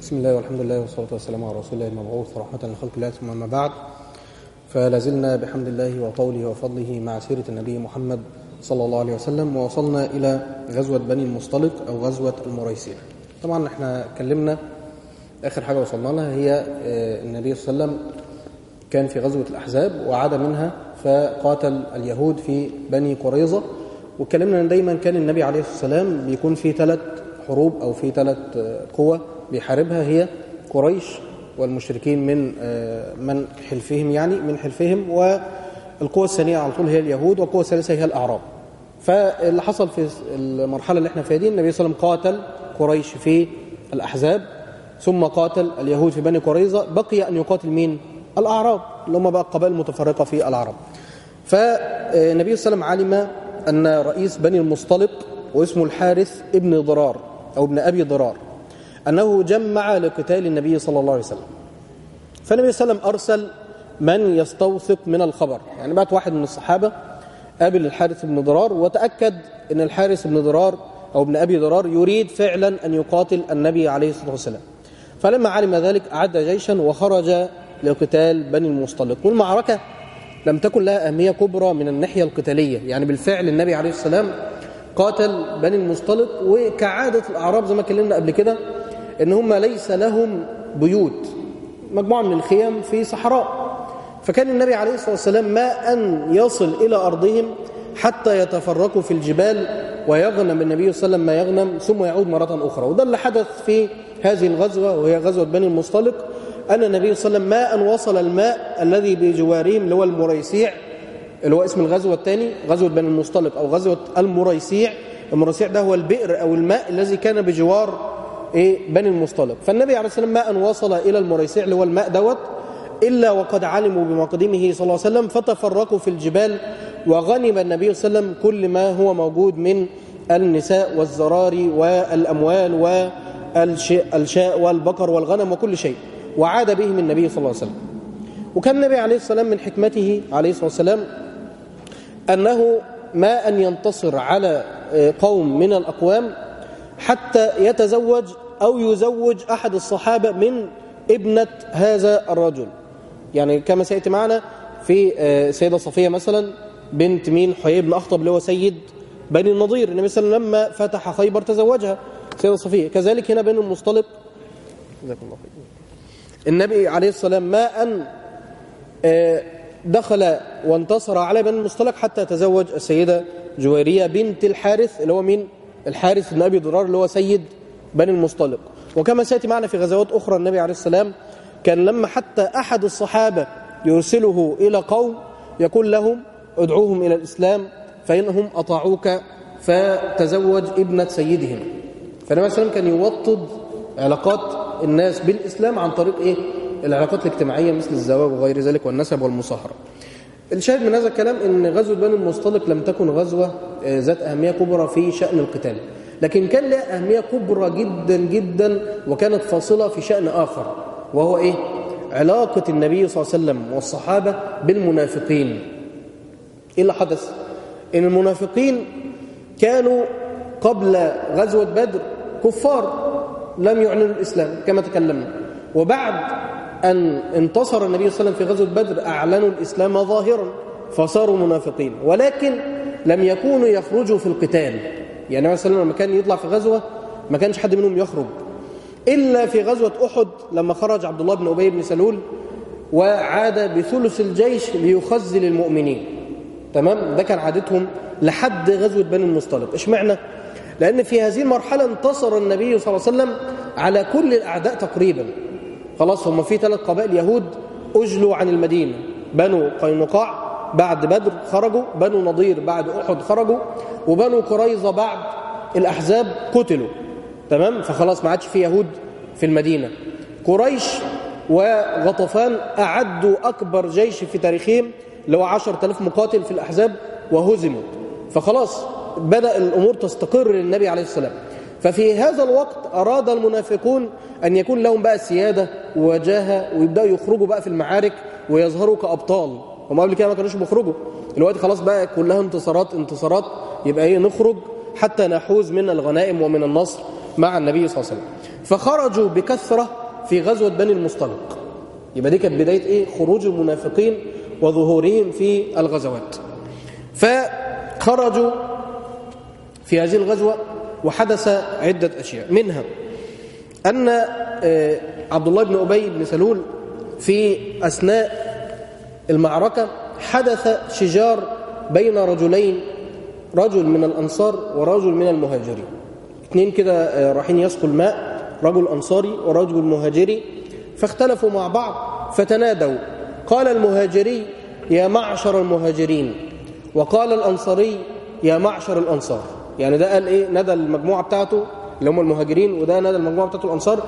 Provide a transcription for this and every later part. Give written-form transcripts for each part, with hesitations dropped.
بسم الله والحمد لله والصلاة والسلام على رسول الله المبعوث رحمة لخلق الله ثم أما بعد، فلازلنا بحمد الله وطوله وفضله مع سيرة النبي محمد صلى الله عليه وسلم، ووصلنا إلى غزوة بني المصطلق أو غزوة المريسيع. طبعا احنا اتكلمنا آخر حاجة وصلنا لها هي النبي صلى الله عليه وسلم كان في غزوة الأحزاب وعاد منها فقاتل اليهود في بني قريظة، واتكلمنا أن دايما كان النبي عليه الصلاة والسلام بيكون في 3 حروب أو في 3 قوى بيحاربها، هي قريش والمشركين من حلفهم، يعني من حلفهم، والقوة الثانية على طول هي اليهود، والقوة الثالثة هي الأعراب. فاللي حصل في المرحلة اللي احنا فيها دي، النبي صلى الله عليه وسلم قاتل قريش في الأحزاب، ثم قاتل اليهود في بني قريظة، بقي أن يقاتل مين؟ الأعراب، اللي هم بقى القبائل المتفرقة في العرب. فالنبي صلى الله عليه وسلم علم أن رئيس بني المصطلق واسمه الحارث ابن ضرار أو ابن أبي ضرار أنه جمع لقتال النبي صلى الله عليه وسلم. فالنبي صلى الله عليه وسلم أرسل من يستوثق من الخبر، يعني بعت واحد من الصحابة قابل الحارث بن ضرار وتأكد أن الحارث بن ضرار أو ابن أبي ضرار يريد فعلا أن يقاتل النبي عليه الصلاة والسلام. فلما علم ذلك أعد جيشا وخرج لقتال بني المصطلق، والمعركة لم تكن لها أهمية كبرى من الناحية القتالية، يعني بالفعل النبي عليه الصلاة والسلام قاتل بني المصطلق، وكعادة الأعراب زي ما اتكلمنا قبل كده إن هم ليس لهم بيوت، مجموعة من الخيام في صحراء، فكان النبي عليه الصلاة والسلام ما أن يصل إلى أرضهم حتى يتفرقوا في الجبال ويغنم النبي صلى الله عليه وسلم ما يغنم ثم يعود مرة أخرى. وده اللي حدث في هذه الغزوة وهي غزوة بني المصطلق، أن النبي صلى الله عليه وسلم ما أن وصل الماء الذي بجوارهم اللي هو المريسيع، اللي هو اسم الغزوة الثاني، غزوة بني المصطلق أو غزوة المريسيع. المريسيع ده هو البئر أو الماء الذي كان بجوار بني المصطلق. فالنبي عليه الصلاة والسلام ما أن وصل إلى المريسيع اللي هو الماء دوت إلا وقد علموا بمقدمه صلى الله عليه وسلم، فتفرقوا في الجبال، وغنم النبي صلى الله عليه وسلم كل ما هو موجود من النساء والزراري والأموال والشاء والبقر والغنم وكل شيء، وعاد بهم النبي صلى الله عليه وسلم. وكان النبي عليه الصلاة والسلام من حكمته عليه الصلاة والسلام أنه ما أن ينتصر على قوم من الأقوام حتى يتزوج أو يزوج أحد الصحابة من ابنة هذا الرجل، يعني كما سيأتي معنا في سيدة صفية مثلا بنت مين؟ حيي بن أخطب اللي هو سيد بني النضير. النبي صلى الله عليه وسلم لما فتح خيبر تزوجها سيدة صفية. كذلك هنا بني المصطلق النبي عليه الصلاة والسلام ما أن دخل وانتصر على بني المصطلق حتى تزوج السيدة جويرية بنت الحارث اللي هو مين؟ الحارث بن أبي ضرار اللي هو سيد بني المصطلق. وكما سيأتي معنا في غزوات أخرى النبي عليه السلام كان لما حتى أحد الصحابة يرسله إلى قوم يقول لهم ادعوهم إلى الإسلام فإنهم أطاعوك، فتزوج ابنة سيدهم. فالنبي صلى الله عليه وسلم كان يوطد علاقات الناس بالإسلام عن طريق العلاقات الاجتماعية مثل الزواج وغير ذلك والنسب والمصاهرة. الشاهد من هذا الكلام أن غزوة بني المصطلق لم تكن غزوة ذات أهمية كبرى في شأن القتال، لكن كان لها أهمية كبرى جدا جدا وكانت فاصلة في شأن آخر، وهو علاقة النبي صلى الله عليه وسلم والصحابة بالمنافقين. إيه اللي حدث؟ إن المنافقين كانوا قبل غزوة بدر كفار لم يعلنوا الإسلام كما تكلمنا، وبعد أن انتصر النبي صلى الله عليه وسلم في غزوة بدر أعلنوا الإسلام ظاهرا فصاروا منافقين، ولكن لم يكونوا يخرجوا في القتال. يعني النبي صلى الله عليه وسلم لما كان يطلع في غزوة ما كانش حد منهم يخرج إلا في غزوة أحد لما خرج عبد الله بن أبي بن سلول وعاد بثلث الجيش ليخزل المؤمنين. تمام؟ ده كان عادتهم لحد غزوة بني المصطلق. اشمعنى؟ لأن في هذه المرحلة انتصر النبي صلى الله عليه وسلم على كل الأعداء تقريبا. خلاص هم في 3 قبائل يهود أجلوا عن المدينة، بنو قينقاع بعد بدر خرجوا، بنو نضير بعد أحد خرجوا، وبنو قريظة بعد الأحزاب قتلوا. تمام؟ فخلاص ما عادش في يهود في المدينة. قريش وغطفان أعدوا أكبر جيش في تاريخهم اللي هو 10,000 مقاتل في الأحزاب وهزموا، فخلاص بدأ الأمور تستقر للنبي عليه السلام. ففي هذا الوقت أراد المنافقون أن يكون لهم بقى سيادة ووجاهة ويبدأوا يخرجوا بقى في المعارك ويظهروا كأبطال. هم قبل كده ما كانوش بيخرجوا، الوقت خلاص بقى كلها انتصارات يبقى نخرج حتى نحوز من الغنائم ومن النصر مع النبي صلى الله عليه وسلم. فخرجوا بكثرة في غزوة بني المصطلق. يبقى دي كانت بداية خروج المنافقين وظهورهم في الغزوات. فخرجوا في هذه الغزوة وحدث عدة أشياء، منها أن عبد الله بن أبي بن سلول في أثناء المعركة حدث شجار بين رجلين، رجل من الأنصار ورجل من المهاجرين. اثنين كده رايحين يسقوا الماء، رجل أنصاري ورجل مهاجري، فاختلفوا مع بعض فتنادوا. قال المهاجري يا معشر المهاجرين، وقال الأنصاري يا معشر الأنصار. يعني ده قال ندى المجموعة بتاعته اللي هم المهاجرين، وده ندى المجموعة بتاعته الأنصار،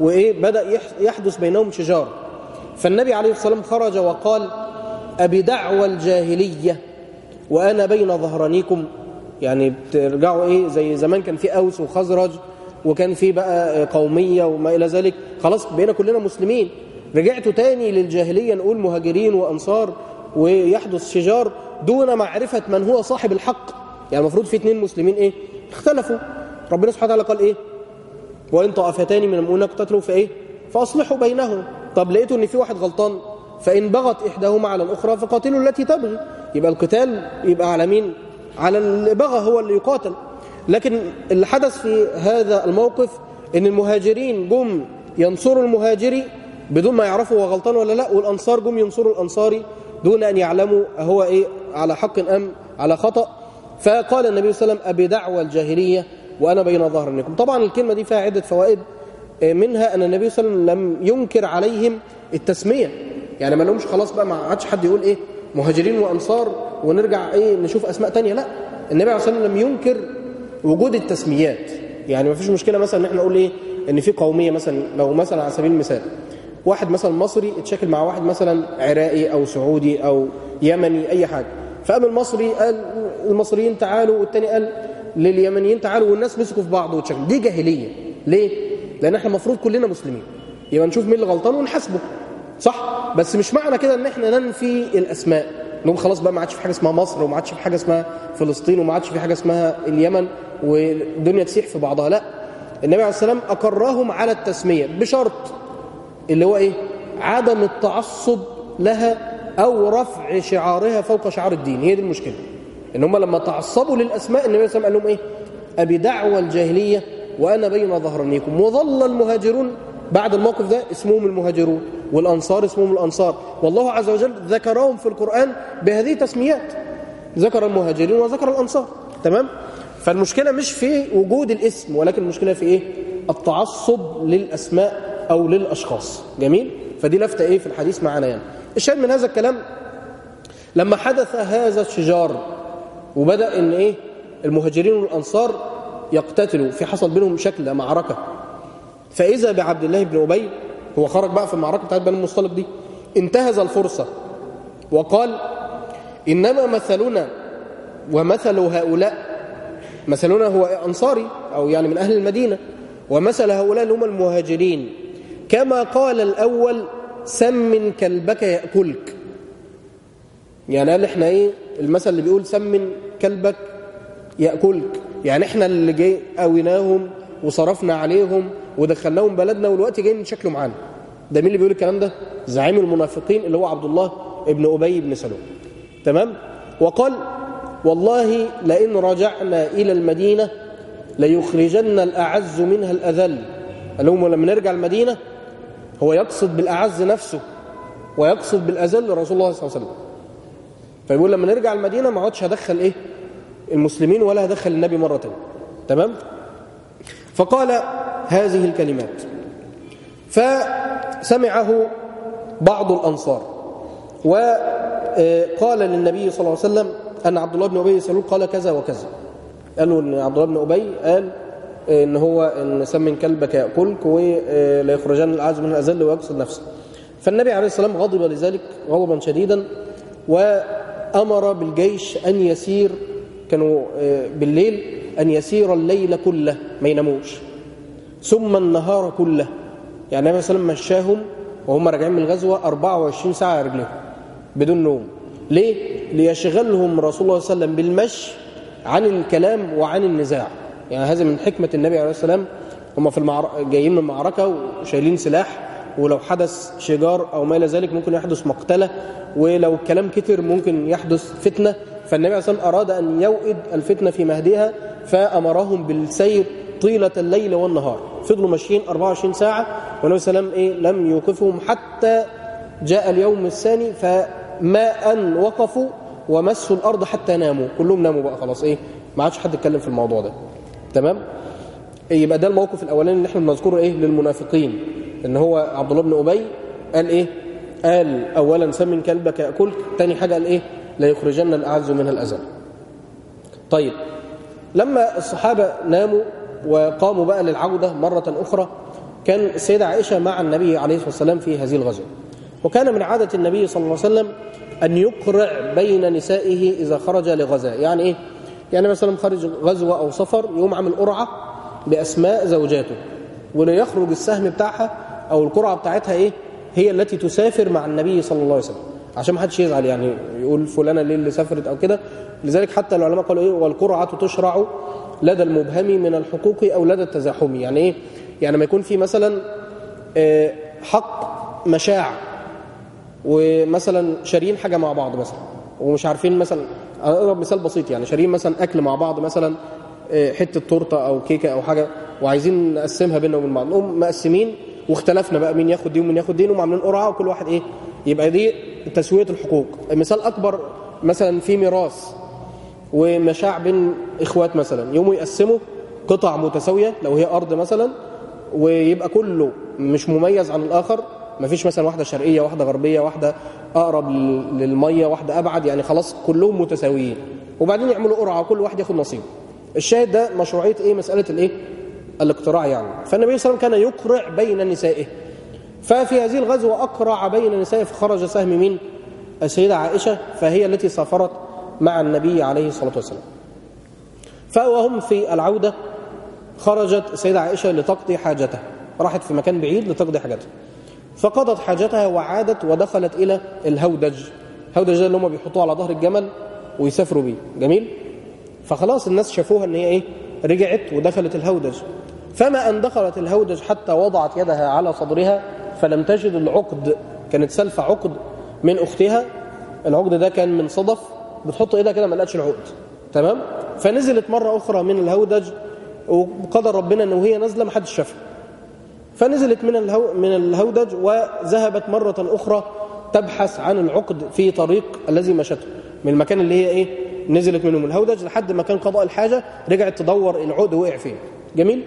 بدأ يحدث بينهم شجار. فالنبي عليه الصلاة والسلام خرج وقال أبي دعوى الجاهلية وأنا بين ظهرانيكم. يعني بترجعوا زي زمان كان في أوس وخزرج وكان في بقى قومية وما إلى ذلك، خلاص بقينا كلنا مسلمين، رجعتوا تاني للجاهلية نقول مهاجرين وأنصار ويحدث شجار دون معرفة من هو صاحب الحق. يعني المفروض في اتنين مسلمين اختلفوا، ربنا سبحانه وتعالى قال وإن طائفتان من المؤمنين اقتتلوا فأصلحوا بينهم. طب لقيتوا ان في واحد غلطان، فإن بغت إحداهما على الأخرى فقاتلوا التي تبغي. يبقى القتال يبقى على مين؟ على اللي بغى هو اللي يقاتل. لكن اللي حدث في هذا الموقف ان المهاجرين جم ينصروا المهاجري بدون ما يعرفوا هو غلطان ولا لا، والأنصار جم ينصروا الأنصاري دون أن يعلموا هو على حق أم على خطأ. فقال النبي صلى الله عليه وسلم أبي دعوى الجاهلية وأنا بين ظهرنكم. طبعا الكلمة دي فيها عدة فوائد، منها أن النبي صلى الله عليه وسلم لم ينكر عليهم التسمية. يعني ما لهمش خلاص بقى ما عادش حد يقول مهاجرين وأنصار ونرجع نشوف أسماء تانية، لا، النبي عليه الصلاة والسلام لم ينكر وجود التسميات. يعني ما فيش مشكلة مثلا ان احنا نقول ان في قومية، مثلا لو مثلا على سبيل المثال واحد مثلا مصري اتشكل مع واحد مثلا عراقي أو سعودي أو يمني أي حاجة، فقام المصري قال المصريين تعالوا والتاني قال لليمنيين تعالوا، والناس مسكوا في بعض وتشكل. دي جاهلية. ليه؟ لأن احنا المفروض كلنا مسلمين، يبقى نشوف مين اللي غلطان ونحاسبه، صح؟ بس مش معنى كده ان احنا ننفي الأسماء، نقول خلاص بقى ما عادش في حاجة اسمها مصر وما عادش في حاجة اسمها فلسطين وما عادش في حاجة اسمها اليمن والدنيا تسيح في بعضها، لا. النبي عليه السلام أقرهم على التسمية بشرط اللي هو عدم التعصب لها أو رفع شعارها فوق شعار الدين. هي دي المشكلة، إن هم لما تعصبوا للأسماء النبي صلى الله عليه وسلم قال لهم أبي دعوى الجاهلية وأنا بين ظهرانيكم. وظل المهاجرون بعد الموقف ده اسمهم المهاجرون، والأنصار اسمهم الأنصار، والله عز وجل ذكرهم في القرآن بهذه التسميات، ذكر المهاجرين وذكر الأنصار. تمام؟ فالمشكلة مش في وجود الاسم، ولكن المشكلة في التعصب للأسماء أو للأشخاص. جميل؟ فدي لفتة في الحديث معنا. يعني الشاهد من هذا الكلام لما حدث هذا الشجار وبدأ ان المهاجرين والأنصار يقتتلوا، في حصل بينهم شكل معركة، فإذا بعبد الله بن أبي هو خرج بقى في المعركة بتاعت بني المصطلق دي، انتهز الفرصة وقال إنما مثلنا ومثل هؤلاء، مثلنا هو أنصاري أو يعني من أهل المدينة، ومثل هؤلاء اللي هم المهاجرين كما قال الأول سمن كلبك يأكلك. يعني قال احنا المثل اللي بيقول سمن كلبك يأكلك، يعني احنا اللي جاي قويناهم وصرفنا عليهم ودخلناهم بلدنا والوقت جايين نشكلوا معانا. ده مين اللي بيقول الكلام ده؟ زعيم المنافقين اللي هو عبد الله ابن أبي بن سلول. تمام؟ وقال والله لئن رجعنا إلى المدينة ليخرجن الأعز منها الأذل. قال لهم لما نرجع المدينة، هو يقصد بالأعز نفسه ويقصد بالأذل رسول الله صلى الله عليه وسلم. فيقول لما نرجع المدينة ما عادش هدخل المسلمين ولا هدخل النبي مرة تانية. تمام؟ فقال هذه الكلمات فسمعه بعض الأنصار وقال للنبي صلى الله عليه وسلم أن عبد الله بن أبي سلول قال كذا وكذا. قالوا أن عبد الله بن أبي قال إن هو إن سمن كلبك يأكلك ولا يخرجن الأعز من الأذل ويقصد نفسه. فالنبي عليه الصلاة والسلام غضب لذلك غضبا شديدا وأمر بالجيش أن يسير، كانوا بالليل، أن يسير الليل كله ما يناموش ثم النهار كله. يعني النبي صلى الله عليه وسلم مشاهم وهم راجعين من الغزوة 24 ساعة رجلهم بدون نوم. ليه؟ ليشغلهم رسول الله صلى الله عليه وسلم بالمشي عن الكلام وعن النزاع. يعني هذا من حكمة النبي عليه السلام هم في جايين من معركة وشايلين سلاح، ولو حدث شجار أو ما إلى ذلك ممكن يحدث مقتلة، ولو الكلام كتر ممكن يحدث فتنة. فالنبي عليه الصلاة والسلام أراد أن يوئد الفتنة في مهدها، فأمرهم بالسير طيلة الليل والنهار. فضلوا ماشيين 24 ساعة، والنبي صلى الله عليه وسلم لم يوقفهم حتى جاء اليوم الثاني، فما أن وقفوا ومسوا الأرض حتى ناموا. كلهم ناموا بقى خلاص، ما عادش حد يتكلم في الموضوع ده. تمام؟ يبقى ده الموقف الأولاني اللي احنا بنذكره للمنافقين، إن هو عبد الله بن أبي قال قال أولا سمن كلبك يأكلك، تاني حاجة قال لا يخرجن الأعز منها الأذل. طيب، لما الصحابة ناموا وقاموا بقى للعودة مرة أخرى، كان السيدة عائشة مع النبي عليه الصلاة والسلام في هذه الغزوة. وكان من عادة النبي صلى الله عليه وسلم أن يقرع بين نسائه إذا خرج لغزاء. يعني يعني مثلا خرج غزوة أو سفر، يقوم عامل قرعة بأسماء زوجاته، وليخرج السهم بتاعها أو القرعة بتاعتها هي التي تسافر مع النبي صلى الله عليه وسلم، عشان ما حدش يزعل يعني يقول فلانة ليه اللي سافرت أو كده. لذلك حتى العلماء قالوا والقرعة تشرع لدى المبهم من الحقوق أو لدى التزاحم. يعني يعني ما يكون في مثلا حق مشاع، ومثلا شارين حاجة مع بعض مثلا ومش عارفين، مثلا أقرب مثال بسيط، يعني شارين مثلا أكل مع بعض، مثلا حتة تورتة أو كيكة أو حاجة، وعايزين نقسمها بيننا وبين بعض، نقوم مقسمين واختلفنا بقى مين ياخد دي ومين ياخد دي، وعاملين قرعة وكل واحد يبقى دي تسوية الحقوق. مثال أكبر مثلا في ميراث ومشاع بين إخوات، مثلا يوموا يقسموا قطع متساوية لو هي أرض مثلا، ويبقى كله مش مميز عن الآخر، مفيش مثلا واحدة شرقية واحدة غربية، واحدة أقرب للمية واحدة أبعد، يعني خلاص كلهم متساويين، وبعدين يعملوا قرعة وكل واحد ياخد نصيبه. الشاهد ده مشروعية مسألة الاقتراع يعني. فالنبي صلى الله عليه وسلم كان يقرع بين نسائه، ففي هذه الغزوة أقرع بين نسائه، فخرج سهم من السيدة عائشة، فهي التي سافرت مع النبي عليه الصلاة والسلام. فوهم في العودة خرجت السيدة عائشة لتقضي حاجتها، راحت في مكان بعيد لتقضي حاجتها، فقضت حاجتها وعادت ودخلت إلى الهودج. الهودج ده اللي هم بيحطوه على ظهر الجمل ويسافروا بيه. جميل. فخلاص الناس شافوها ان هي رجعت ودخلت الهودج. فما أن دخلت الهودج حتى وضعت يدها على صدرها فلم تجد العقد، كانت سلفة عقد من أختها، العقد ده كان من صدف، بتحط ايدها كده ما لقتش العقد. تمام. فنزلت مرة أخرى من الهودج، وقدر ربنا أنه هي نازلة محدش شافها، فنزلت من الهودج وذهبت مرة أخرى تبحث عن العقد في طريق الذي مشته، من المكان اللي هي نزلت منه من الهودج لحد مكان قضاء الحاجة، رجعت تدور العقد وقع فين. جميل.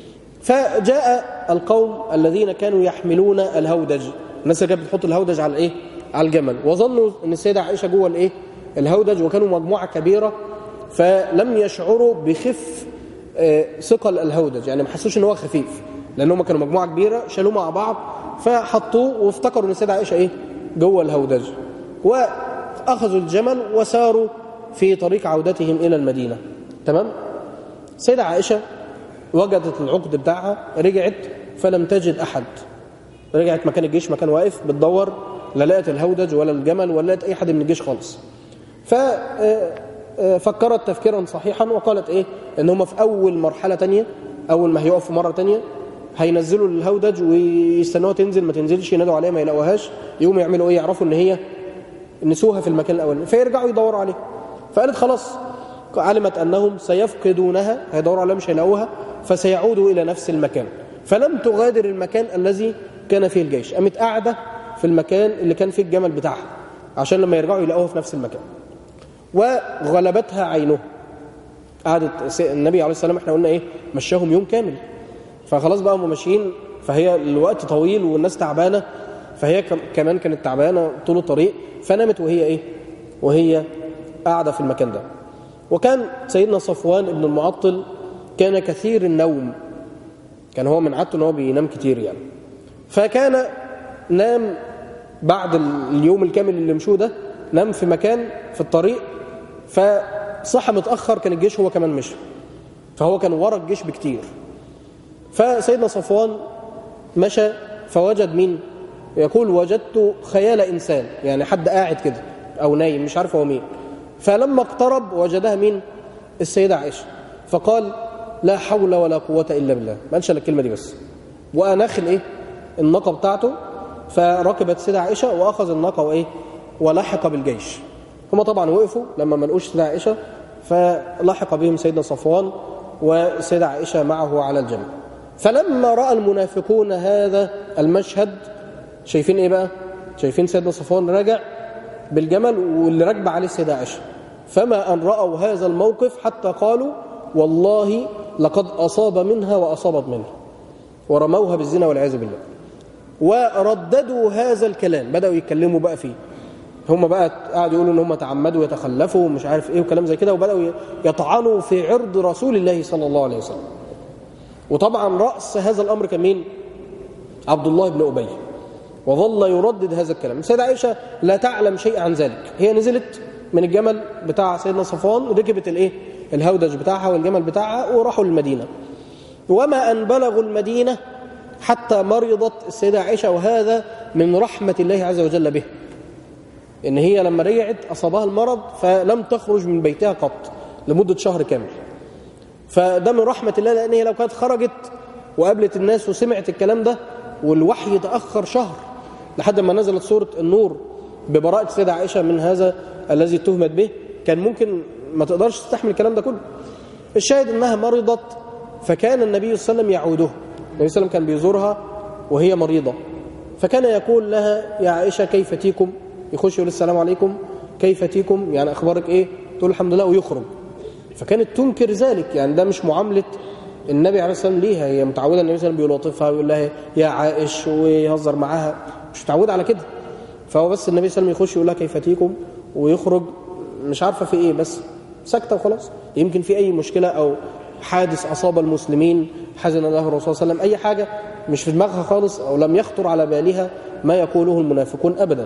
فجاء القوم الذين كانوا يحملون الهودج، الناس اللي كانت بتحط الهودج على على الجمل، وظنوا ان السيدة عائشة جوه الهودج، وكانوا مجموعة كبيرة، فلم يشعروا بخف ثقل الهودج، يعني ما حسوش ان هو خفيف، لانهم كانوا مجموعة كبيرة شالوه مع بعض فحطوه، وافتكروا ان السيدة عائشة جوه الهودج، واخذوا الجمل وساروا في طريق عودتهم الى المدينة. تمام. السيدة عائشة وجدت العقد بتاعها، رجعت فلم تجد احد، رجعت مكان الجيش، مكان واقف بتدور، لا لقت الهودج ولا الجمل ولا لقت اي حد من الجيش خالص. ففكرت تفكيرا صحيحا وقالت ان هم في اول مرحله تانية، اول ما هيقفوا مره تانية هينزلوا الهودج ويستنوها تنزل، ما تنزلش ينادوا عليها ما يلاقوهاش، يقوموا يعملوا يعرفوا ان هي نسوها في المكان الاولاني، فيرجعوا يدوروا عليها. فقالت خلاص، علمت انهم سيفقدونها، هيدوروا عليها مش هيلاقوها، فسيعودوا الى نفس المكان، فلم تغادر المكان الذي كان فيه الجيش، قامت قاعده في المكان اللي كان فيه الجمل بتاعها عشان لما يرجعوا يلاقوها في نفس المكان. وغلبتها عينه، قعدت النبي عليه السلام، احنا قلنا مشاهم يوم كامل، فخلاص بقى هم ماشيين، فهي الوقت طويل والناس تعبانه، فهي كمان كانت تعبانه طول الطريق، فنامت وهي قاعده في المكان ده. وكان سيدنا صفوان ابن المعطل كان كثير النوم، كان هو من عادته ان هو بينام كتير يعني، فكان نام بعد اليوم الكامل اللي مشوه ده، نام في مكان في الطريق، فصحى متأخر، كان الجيش هو كمان مشى، فهو كان ورا الجيش بكتير. فسيدنا صفوان مشى فوجد مين؟ يقول وجدت خيال إنسان، يعني حد قاعد كده أو نايم مش عارف هو مين. فلما اقترب وجدها مين؟ السيدة عائشة. فقال لا حول ولا قوة إلا بالله، ما قالش الكلمة دي بس، وأناخ الناقة بتاعته، فركبت سيدة عائشة وأخذ الناقة ولحق بالجيش. هم طبعا وقفوا لما ما لقوش سيدة عائشة، فلحق بهم سيدنا صفوان وسيدة عائشة معه على الجمل. فلما رأى المنافقون هذا المشهد، شايفين بقى؟ شايفين سيدنا صفوان راجع بالجمل واللي راكبه عليه السيدة عائشة، فما أن رأوا هذا الموقف حتى قالوا والله لقد أصاب منها وأصابت منه، ورموها بالزنا والعياذ بالله. ورددوا هذا الكلام، بدأوا يتكلموا بقى فيه، هم بقى قاعدوا يقولوا ان هم تعمدوا يتخلفوا ومش عارف وكلام زي كده، وبدأوا يطعنوا في عرض رسول الله صلى الله عليه وسلم. وطبعا رأس هذا الأمر كان مين؟ عبد الله بن أبي، وظل يردد هذا الكلام. السيدة عائشة لا تعلم شيء عن ذلك، هي نزلت من الجمل بتاع سيدنا صفوان، ركبت الهودج بتاعها والجمل بتاعها وراحوا للمدينة. وما أن بلغوا المدينة حتى مرضت السيدة عائشة، وهذا من رحمة الله عز وجل به، إن هي لما رجعت أصابها المرض فلم تخرج من بيتها قط لمدة شهر كامل. فده من رحمة الله، لأن هي لو كانت خرجت وقابلت الناس وسمعت الكلام ده، والوحي تأخر شهر لحد ما نزلت سورة النور ببراءة السيدة عائشة من هذا الذي اتهمت به، كان ممكن ما تقدرش تستحمل الكلام ده كله. الشاهد أنها مرضت، فكان النبي صلى الله عليه وسلم يعوده. النبي صلى الله عليه وسلم كان بيزورها وهي مريضة، فكان يقول لها يا عائشة كيف تيكم، يخش يقول السلام عليكم كيف تيكم، يعني أخبارك تقول الحمد لله ويخرج. فكانت تنكر ذلك، يعني ده مش معاملة النبي عليه الصلاة والسلام ليها، هي متعودة النبي صلى الله عليه وسلم بيلطفها ويقول لها يا عائش ويهزر معاها، مش متعودة على كده. فهو بس النبي صلى الله عليه وسلم يخش يقول لها كيف تيكم ويخرج، مش عارفة في بس سكتة وخلاص، يمكن في أي مشكلة أو حادث أصاب المسلمين حزن له الرسول صلى الله عليه وسلم، أي حاجة مش في دماغها خالص أو لم يخطر على بالها ما يقوله المنافقون أبدا.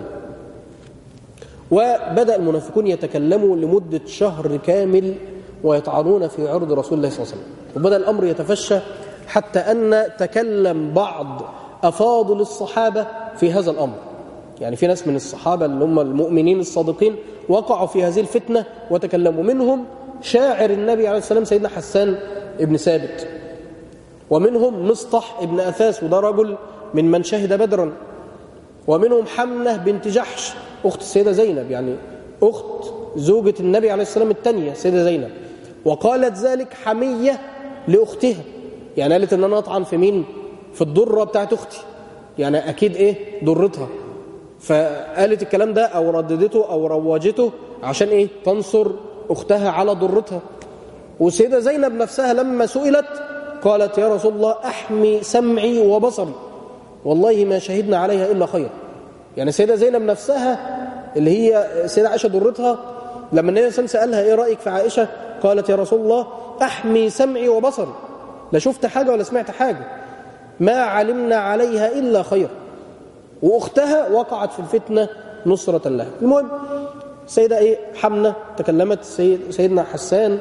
وبدأ المنافقون يتكلموا لمدة شهر كامل ويطعنون في عرض رسول الله صلى الله عليه وسلم، وبدأ الأمر يتفشى حتى أن تكلم بعض أفاضل الصحابة في هذا الأمر. يعني في ناس من الصحابة اللي هم المؤمنين الصادقين وقعوا في هذه الفتنة وتكلموا، منهم شاعر النبي عليه السلام سيدنا حسان ابن ثابت، ومنهم مصطح ابن أثاث وده رجل من شهد بدرا، ومنهم حمنة بنت جحش أخت السيدة زينب، يعني أخت زوجة النبي عليه السلام الثانية السيدة زينب، وقالت ذلك حمية لأختها، يعني قالت إن أنا أطعن في مين؟ في الضرة بتاعت أختي، يعني أكيد ضرتها، فقالت الكلام ده أو رددته أو روجته عشان تنصر أختها على ضرتها. والسيدة زينب نفسها لما سئلت قالت يا رسول الله أحمي سمعي وبصري والله ما شهدنا عليها إلا خير. يعني السيدة زينب نفسها اللي هي السيدة عائشة ضرتها، لما النبي صلى الله عليه وسلم سألها إيه رأيك في عائشة، قالت يا رسول الله أحمي سمعي وبصري، لا شفت حاجة ولا سمعت حاجة، ما علمنا عليها إلا خير. وأختها وقعت في الفتنة نصرة لها. المهم السيدة حمنة تكلمت، سيدنا حسان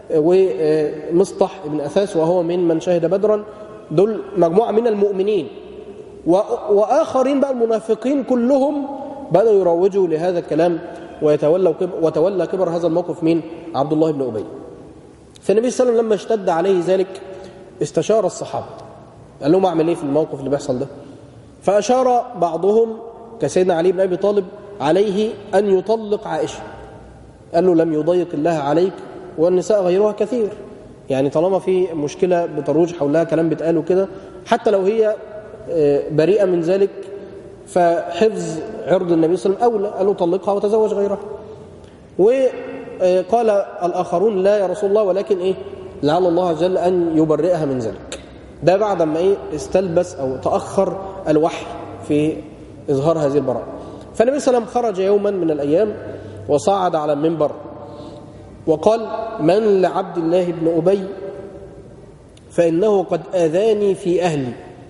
ومصطح ابن أثاث وهو من شهد بدرا، دول مجموعة من المؤمنين، وآخرين بقى المنافقين كلهم بدأوا يروجوا لهذا الكلام وتولى كبر هذا الموقف مين؟ عبد الله بن أبي. فالنبي صلى الله عليه وسلم لما اشتد عليه ذلك استشار الصحابة، قال لهم أعمل إيه في الموقف اللي بيحصل ده؟ فأشار بعضهم كسيدنا علي بن أبي طالب عليه أن يطلق عائشة، قال له لم يضيق الله عليك والنساء غيرها كثير، يعني طالما في مشكلة بتروج حولها كلام بتقاله كده، حتى لو هي بريئة من ذلك فحفظ عرض النبي صلى الله عليه وسلم أولى، قال له طلقها وتزوج غيرها. وقال الآخرون لا يا رسول الله، ولكن لعل الله عز وجل أن يبرئها من ذلك. ده بعد ما استلبس أو تأخر الوحي في إظهار هذه البراءة. فالنبي صلى الله عليه وسلم خرج يوما من الأيام وصعد على المنبر وقال من لعبد الله بن أبي فإنه قد آذاني في أهلي،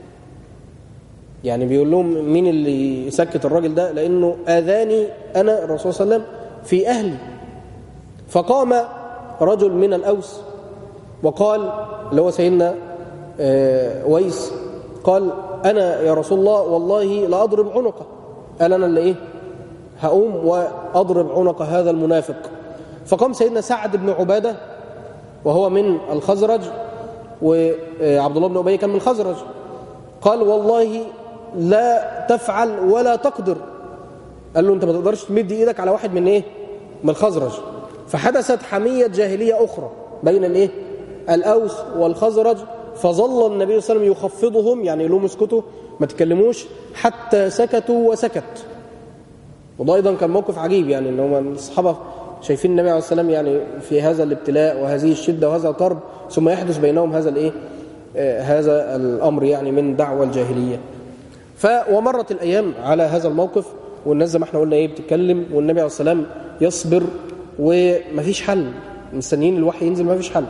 يعني بيقول لهم مين اللي يسكت الراجل ده، لأنه آذاني أنا الرسول صلى الله عليه وسلم في أهلي. فقام رجل من الأوس وقال اللي هو سيدنا ويس، قال أنا يا رسول الله والله لا أضرب عنقه، قال أنا اللي هقوم وأضرب عنق هذا المنافق. فقام سيدنا سعد بن عبادة وهو من الخزرج وعبد الله بن أبي كان من الخزرج. قال والله لا تفعل ولا تقدر. قال له أنت ما تقدرش تمد إيدك على واحد من من الخزرج. فحدثت حمية جاهلية أخرى بين الأوس والخزرج، فظل النبي صلى الله عليه وسلم يخفضهم، يعني لهم اسكتوا ما تكلموش حتى سكتوا وسكت. وده أيضا كان موقف عجيب، يعني إن هم الصحابة شايفين النبي عليه الصلاة والسلام يعني في هذا الابتلاء وهذه الشدة وهذا الكرب، ثم يحدث بينهم هذا هذا الأمر يعني من دعوة الجاهلية. ومرت الأيام على هذا الموقف، والناس زي ما احنا قلنا بتتكلم، والنبي عليه الصلاة والسلام يصبر ومفيش حل، مستنيين الوحي ينزل مفيش حل.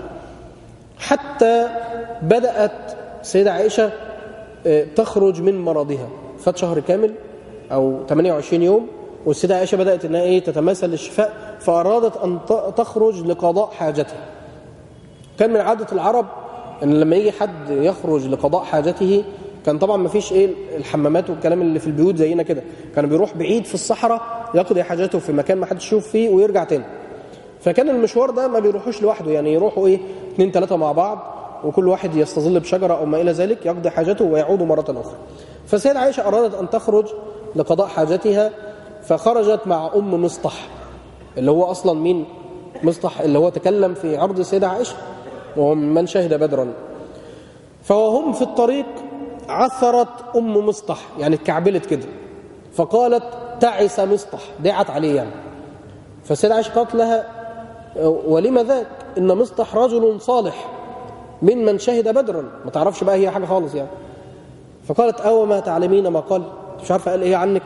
حتى بدأت سيدة عائشة تخرج من مرضها، فات شهر كامل أو 28 يوم، والسيدة عائشة بدأت أنها تتماثل للشفاء، فأرادت أن تخرج لقضاء حاجتها. كان من عادة العرب أن لما يجي حد يخرج لقضاء حاجته، كان طبعا ما فيش الحمامات والكلام اللي في البيوت زينا كده، كان بيروح بعيد في الصحراء يقضي حاجته في مكان ما حدش يشوف فيه ويرجع تاني. فكان المشوار ده ما بيروحوش لوحده، يعني يروحوا 2 3 مع بعض، وكل واحد يستظل بشجرة أو ما إلى ذلك يقضي حاجته ويعود مرة أخرى. فسيدة عائشة أرادت أن تخرج لقضاء حاجتها، فخرجت مع أم مصطح، اللي هو أصلا مين مصطح؟ اللي هو تكلم في عرض السيدة عائشة وهو من شهد بدرا. فوهم في الطريق عثرت أم مصطح، يعني اتكعبلت كده، فقالت تعس مصطح، دعت عليه يعني. فالسيدة عائشة قالت لها ولما ذاك؟ إن مصطح رجل صالح من شهد بدرا، ما تعرفش بقى هي حاجة خالص يعني. فقالت أو ما تعلمين ما قال؟ مش عارفة قال عنك؟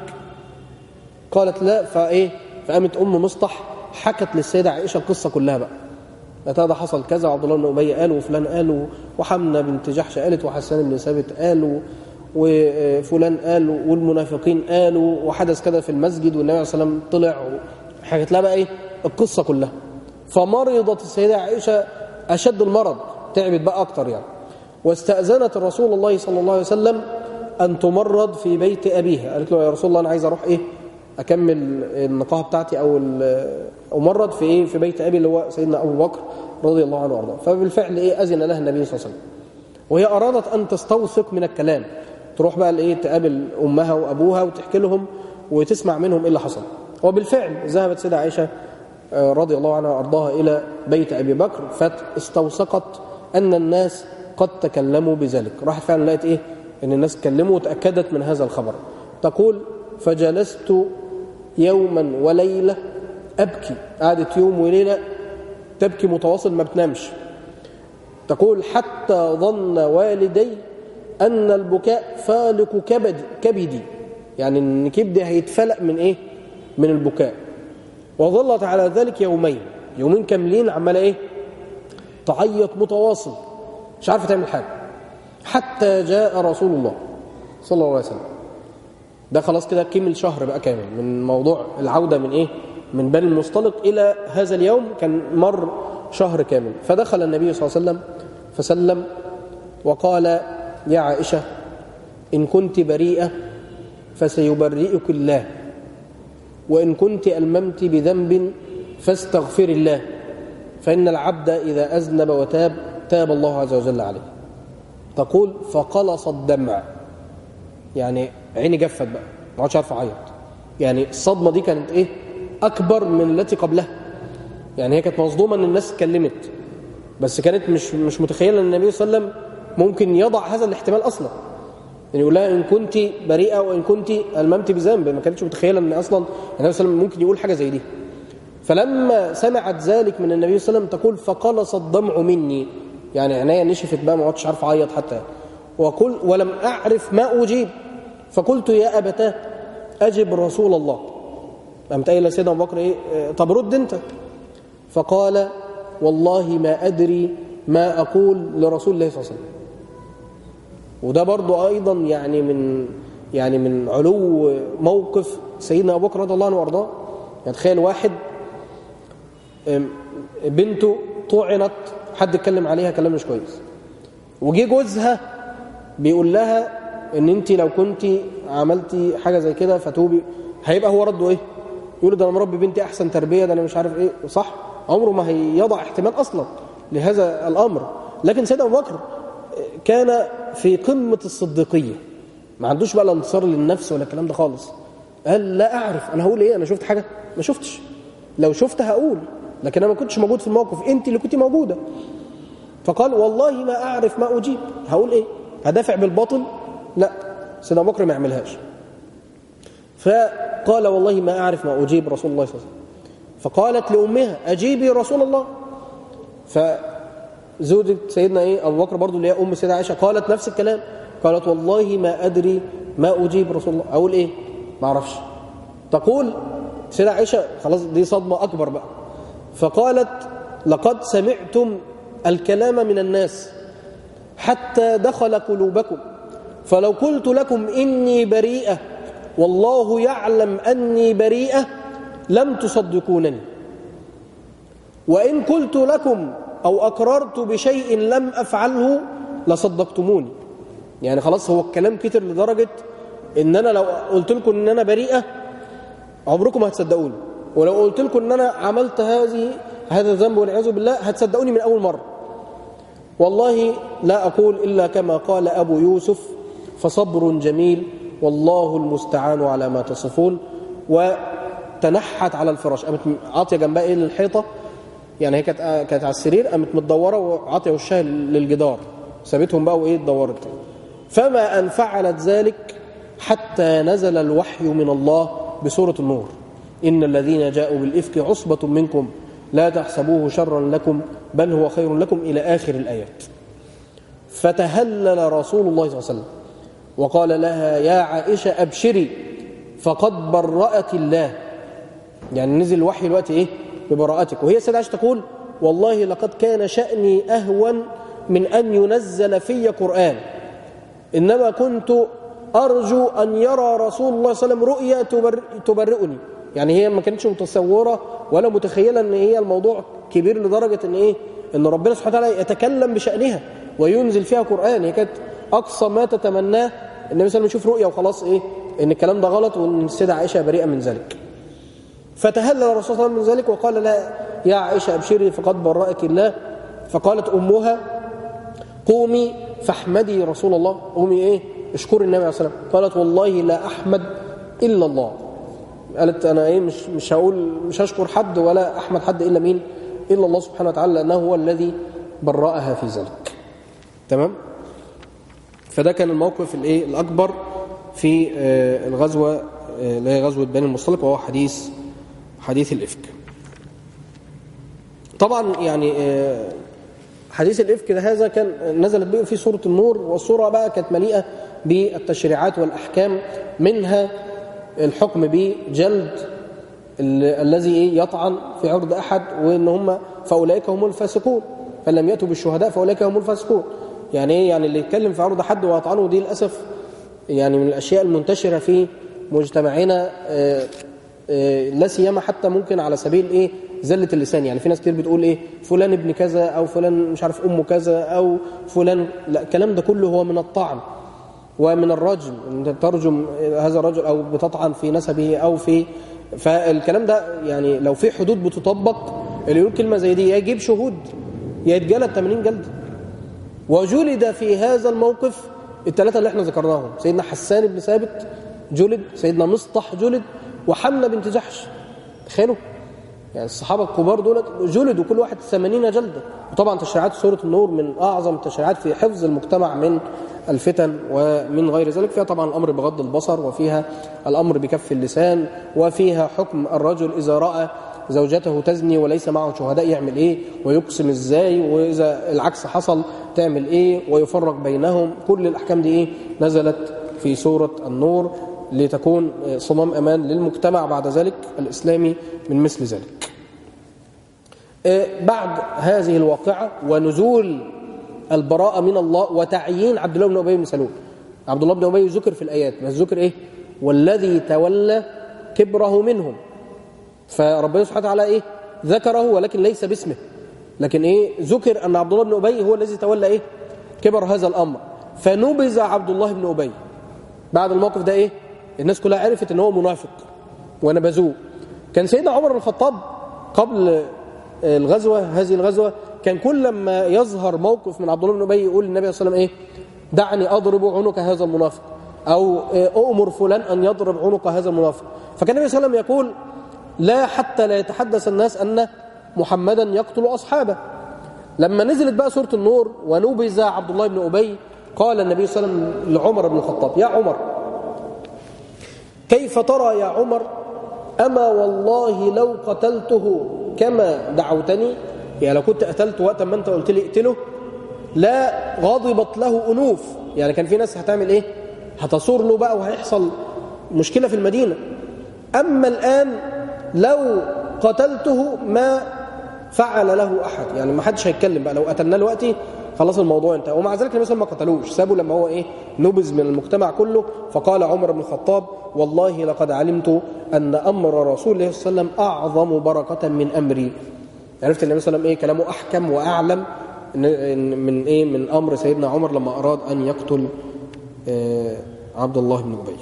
قالت لا. فقامت أم مصطح حكت للسيدة عائشة القصة كلها بقى، هذا حصل كذا، وعبد الله بن أبي قال، وفلان قال، وحمنا بنت جحش قالت، وحسان بن ثابت قال، وفلان قال، والمنافقين قالوا، وحدث كذا في المسجد، والنبي عليه الصلاة والسلام طلع، حكت لها بقى القصة كلها. فمرضت السيدة عائشة أشد المرض، تعبت بقى أكتر يعني، واستأذنت رسول الله صلى الله عليه وسلم أن تمرض في بيت أبيها. قالت له يا رسول الله أنا عايز أروح أكمل النقاهة بتاعتي أو أمرض في بيت أبي اللي هو سيدنا أبو بكر رضي الله عنه وارضاه. فبالفعل أذن لها النبي صلى الله عليه وسلم، وهي أرادت أن تستوثق من الكلام، تروح بقى تقابل أمها وأبوها وتحكي لهم وتسمع منهم اللي حصل. وبالفعل ذهبت سيدة عائشة رضي الله عنها وارضاها إلى بيت أبي بكر، فاستوثقت أن الناس قد تكلموا بذلك. راحت فعلا لقيت أن الناس تكلموا، وتأكدت من هذا الخبر. تقول فجلست يوما وليلة أبكي، قعدت يوم وليلة تبكي متواصل ما بتنامش. تقول حتى ظن والدي أن البكاء فالق كبدي، يعني أن كبدي هيتفلق من البكاء. وظلت على ذلك يومين كاملين عمالة تعيط متواصل، مش عارفة تعمل حاجة، حتى جاء رسول الله صلى الله عليه وسلم. ده خلاص كده كمل شهر بقى كامل من موضوع العودة من بني المصطلق إلى هذا اليوم، كان مر شهر كامل. فدخل النبي صلى الله عليه وسلم فسلم وقال يا عائشة إن كنت بريئة فسيبرئك الله، وإن كنت ألممت بذنب فاستغفر الله، فإن العبد إذا أذنب وتاب تاب الله عز وجل عليه. تقول فقلص الدمع، يعني عيني جفت بقى، ما عادش عارف اعيط، يعني الصدمه دي كانت اكبر من التي قبلها. يعني هي كانت مصدومه ان الناس اتكلمت، بس كانت مش متخيله ان النبي صلى الله عليه وسلم ممكن يضع هذا الاحتمال اصلا، يعني يقول لها ان كنت بريئه وان كنت الممت بذنب. ما كانتش متخيله ان اصلا النبي صلى الله عليه وسلم ممكن يقول حاجه زي دي. فلما سمعت ذلك من النبي صلى الله عليه وسلم تقول فقلص الدمع مني، يعني عينيا نشفت بقى، ما عادش عارف اعيط حتى. وقل ولم اعرف ما اجيب، فقلت يا أبتاه أجب رسول الله. قامت قايله سيدنا أبو بكر طب رد أنت. فقال والله ما أدري ما أقول لرسول الله صلى الله عليه وسلم. وده برضو أيضا يعني من علو موقف سيدنا أبو بكر رضي الله عنه وارضاه. يعني تخيل واحد بنته طعنت، حد اتكلم عليها كلام مش كويس، وجي جوزها بيقول لها ان انت لو كنت عملتي حاجه زي كده فتوبي، هيبقى هو رده يقول ده انا مربي بنتي احسن تربيه، ده انا مش عارف صح؟ عمره ما هيضع احتمال اصلا لهذا الامر. لكن سيدنا أبو بكر كان في قمة الصديقية، ما عندوش بقى الانتصار للنفس ولا الكلام ده خالص. قال لا أعرف، أنا هقول إيه؟ أنا شفت حاجة؟ ما شفتش، لو شفت هقول، لكن أنا ما كنتش موجود في الموقف، أنت اللي كنت موجودة. فقال والله ما أعرف ما أجيب، هقول إيه؟ هدافع بالباطل؟ لا، سيدنا أبو بكر ما يعملهاش. فقال والله ما أعرف ما أجيب رسول الله صلى الله عليه وسلم. فقالت لأمها أجيبي رسول الله. فزوجة سيدنا أبو بكر برضو اللي هي أم سيدة عائشة قالت نفس الكلام، قالت والله ما أدري ما أجيب رسول الله، أقول إيه؟ ما أعرفش. تقول سيدة عائشة خلاص دي صدمة أكبر بقى، فقالت لقد سمعتم الكلام من الناس حتى دخل قلوبكم، فلو قلت لكم إني بريئة والله يعلم أني بريئة لم تصدقونني، وإن قلت لكم أو أقررت بشيء لم أفعله لصدقتموني. يعني خلاص هو الكلام كتر لدرجة إن أنا لو قلت لكم إن أنا بريئة عمركم هتصدقوني، ولو قلت لكم إن أنا عملت هذا الذنب والعياذ بالله هتصدقوني من أول مرة. والله لا أقول إلا كما قال أبو يوسف فصبر جميل والله المستعان على ما تصفون. وتنحت على الفراش، قامت عاطيه جنبها ايه للحيطه، يعني هي كانت على السرير، قامت متدوره وعاطيه وشها للجدار، سابتهم بقى وايه اتدورت. فما ان فعلت ذلك حتى نزل الوحي من الله بسوره النور، ان الذين جاءوا بالافك عصبه منكم لا تحسبوه شرا لكم بل هو خير لكم الى اخر الايات. فتهلل رسول الله صلى الله عليه وسلم وقال لها يا عائشة أبشري فقد برأت الله، يعني نزل الوحي الوقت إيه؟ ببراءتك. وهي سيدة عائشة تقول والله لقد كان شأني أهون من أن ينزل في قرآن، إنما كنت أرجو أن يرى رسول الله صلى الله عليه وسلم رؤيا تبرئني. يعني هي ما كانتش متصورة ولا متخيلة أن هي الموضوع كبير لدرجة أن إيه؟ أن ربنا سبحانه وتعالى يتكلم بشأنها وينزل فيها قرآن. هي كانت أقصى ما تتمناه النبي صلى الله عليه وسلم يشوف رؤيا وخلاص إيه؟ إن الكلام ده غلط وإن السيدة عائشة بريئة من ذلك. فتهلل الرسول صلى الله عليه وسلم من ذلك وقال لها يا عائشة أبشري فقد برأك الله. فقالت أمها قومي فاحمدي رسول الله، قومي إيه؟ اشكري النبي عليه الصلاة والسلام. قالت والله لا أحمد إلا الله. قالت أنا إيه مش هشكر حد ولا أحمد حد إلا مين؟ إلا الله سبحانه وتعالى، لأنه هو الذي برأها في ذلك. تمام؟ فده كان الموقف الأكبر في الغزوة اللي هي غزوة بني المصطلق، وهو حديث الإفك. طبعا يعني حديث الإفك هذا كان نزلت به في سورة النور، والسورة بقى كانت مليئة بالتشريعات والأحكام، منها الحكم بجلد الذي يطعن في عرض أحد، وإن هم فأولئك هم الفاسقون، فلم يأتوا بالشهداء فأولئك هم الفاسقون. يعني ايه؟ يعني اللي يتكلم في عرض حد ويطعنه، دي للأسف يعني من الأشياء المنتشرة في مجتمعنا، لا سيما حتى ممكن على سبيل زلة اللسان. يعني في ناس كتير بتقول فلان ابن كذا، أو فلان مش عارف أمه كذا، أو فلان، لا، الكلام ده كله هو من الطعن ومن الرجم، انت ترجم هذا الرجل أو بتطعن في نسبه أو فالكلام ده يعني لو في حدود بتطبق، اللي يقول كلمة زي دي يجيب شهود، يتجلد 80 جلد. وجلد في هذا الموقف الثلاثة اللي احنا ذكرناهم، سيدنا حسان بن ثابت جلد، سيدنا مصطح جلد، وحمنة بنت جحش. تخيلوا يعني الصحابة الكبار دول جلدوا كل واحد 80 جلدة. وطبعا تشريعات سورة النور من أعظم التشريعات في حفظ المجتمع من الفتن ومن غير ذلك. فيها طبعا الأمر بغض البصر، وفيها الأمر بكف اللسان، وفيها حكم الرجل إذا رأى زوجته تزني وليس معه شهداء يعمل ايه، ويقسم ازاي، واذا العكس حصل تعمل ايه، ويفرق بينهم. كل الاحكام دي نزلت في سورة النور لتكون صمام امان للمجتمع بعد ذلك الاسلامي من مثل ذلك. بعد هذه الواقعة ونزول البراءة من الله وتعيين عبد الله بن أبي بن سلول، عبد الله بن أبي ذكر في الآيات، بس ذكر والذي تولى كبره منهم. فربنا سبحانه وتعالى ذكره ولكن ليس باسمه، لكن ذكر أن عبد الله بن أبي هو الذي تولى كبر هذا الأمر. فنبذ عبد الله بن أبي بعد الموقف ده. الناس كلها عرفت أنه منافق ونبذوه. كان سيدنا عمر بن الخطاب قبل هذه الغزوة فكان كل لما يظهر موقف من عبد الله بن أبي يقول للنبي صلى الله عليه وسلم إيه؟ دعني أضرب عنق هذا المنافق، أو أؤمر فلان أن يضرب عنق هذا المنافق. فكان النبي صلى الله عليه وسلم يقول لا حتى لا يتحدث الناس أن محمدا يقتل أصحابه. لما نزلت بقى سورة النور ونبذ عبد الله بن أبي قال النبي صلى الله عليه وسلم لعمر بن الخطاب يا عمر كيف ترى يا عمر أما والله لو قتلته كما دعوتني، يعني لو كنت قتلته وقت ما أنت قلت لي اقتله لا غضبت له أنوف، يعني كان في ناس هتعمل إيه؟ هتصور له بقى وهيحصل مشكلة في المدينة. أما الآن لو قتلته ما فعل له أحد، يعني ما حدش هيتكلم بقى، لو قتلناه دلوقتي خلاص الموضوع انتهى. ومع ذلك النبي صلى الله عليه وسلم ما قتلوش، سابوا لما هو ايه نبذ من المجتمع كله. فقال عمر بن الخطاب والله لقد علمت أن أمر رسول الله صلى الله عليه وسلم أعظم بركة من أمري. عرفت النبي صلى الله عليه وسلم ايه كلامه أحكم وأعلم من ايه من أمر سيدنا عمر لما أراد أن يقتل عبد الله بن أبي.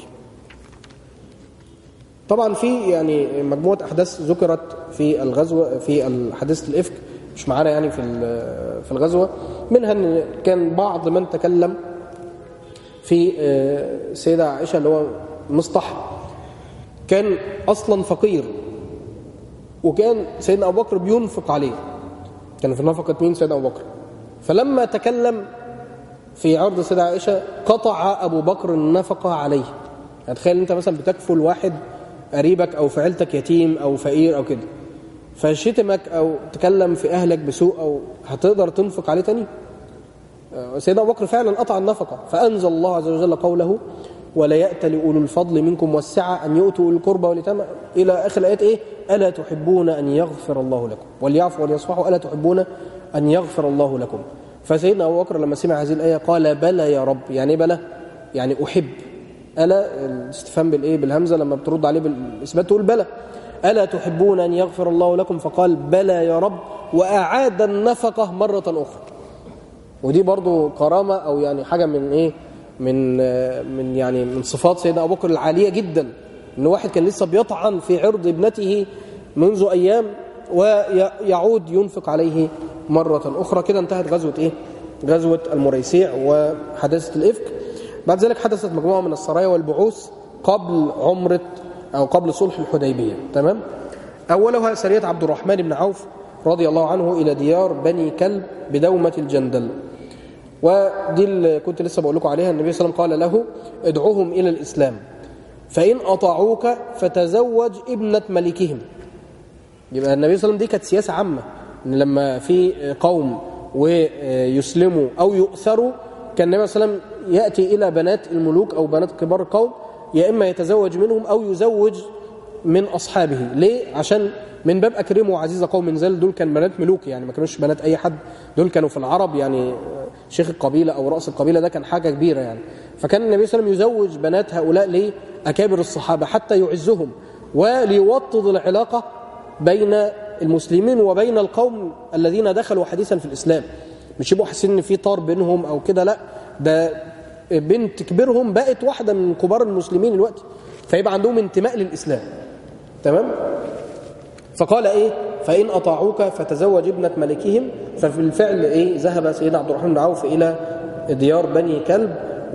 طبعا في يعني مجموعة أحداث ذكرت في الغزوة في الحادثة الإفك مش معانا يعني في الغزوة، منها أن كان بعض من تكلم في سيدة عائشة اللي هو مصطح كان أصلا فقير، وكان سيدنا أبو بكر بينفق عليه، كان في نفقة مين؟ سيدنا أبو بكر. فلما تكلم في عرض سيدة عائشة قطع أبو بكر النفقة عليه. يعني تخيل أنت مثلا بتكفل واحد قريبك أو في عيلتك يتيم أو فقير أو كده، فشتمك أو تكلم في أهلك بسوء أو هتقدر تنفق عليه تاني؟ سيدنا أبو بكر فعلا قطع النفقة. فأنزل الله عز وجل قوله ولا يأتل أولو الفضل منكم والسعة أن يؤتوا أولي القربى واليتامى إلى آخر الآيات إيه؟ ألا تحبون أن يغفر الله لكم وليعفوا وليصفحوا ألا تحبون أن يغفر الله لكم. فسيدنا أبو بكر لما سمع هذه الآية قال بلى يا رب. يعني إيه بلى؟ يعني أحب. ألا الاستفهام بالإيه؟ بالهمزة، لما بترد عليه بالإثبات تقول بلى. ألا تحبون أن يغفر الله لكم؟ فقال بلى يا رب، وأعاد النفقة مرة أخرى. ودي برضو كرامة أو يعني حاجة من إيه من صفات سيدنا أبو بكر العالية جدا، إن واحد كان لسه بيطعن في عرض ابنته منذ أيام ويعود ينفق عليه مرة أخرى. كده انتهت غزوة إيه؟ غزوة المريسيع وحادثة الإفك. بعد ذلك حدثت مجموعة من السرايا والبعوث قبل عمرة أو قبل صلح الحديبية. تمام؟ أولها سرية عبد الرحمن بن عوف رضي الله عنه إلى ديار بني كلب بدومة الجندل، ودي اللي كنت لسه بقول لكم عليها. النبي صلى الله عليه وسلم قال له ادعوهم إلى الإسلام فإن أطاعوك فتزوج ابنة ملكهم. يبقى النبي صلى الله عليه وسلم دي كانت سياسة عامة، إن لما في قوم ويسلموا أو يؤثروا كان النبي صلى الله عليه وسلم يأتي إلى بنات الملوك أو بنات كبار القوم، يا إما يتزوج منهم أو يزوج من أصحابه. ليه؟ عشان من باب أكرمه وعزيز قوم زال، دول كان بنات ملوك، يعني ما كانوش بنات أي حد، دول كانوا في العرب يعني شيخ القبيلة أو رأس القبيلة، ده كان حاجة كبيرة يعني. فكان النبي صلى الله عليه وسلم يزوج بنات هؤلاء لأكابر الصحابة حتى يعزهم وليوطد العلاقة بين المسلمين وبين القوم الذين دخلوا حديثا في الإسلام، مش يبقوا حاسين ان في طار بينهم او كده، لا ده بنت كبيرهم بقت واحدة من كبار المسلمين الوقت، فيبقى عندهم انتماء للإسلام. تمام؟ فقال ايه؟ فإن أطاعوك فتزوج ابنة ملكهم. ففي الفعل ايه؟ ذهب سيدنا عبد الرحمن بن عوف إلى ديار بني كلب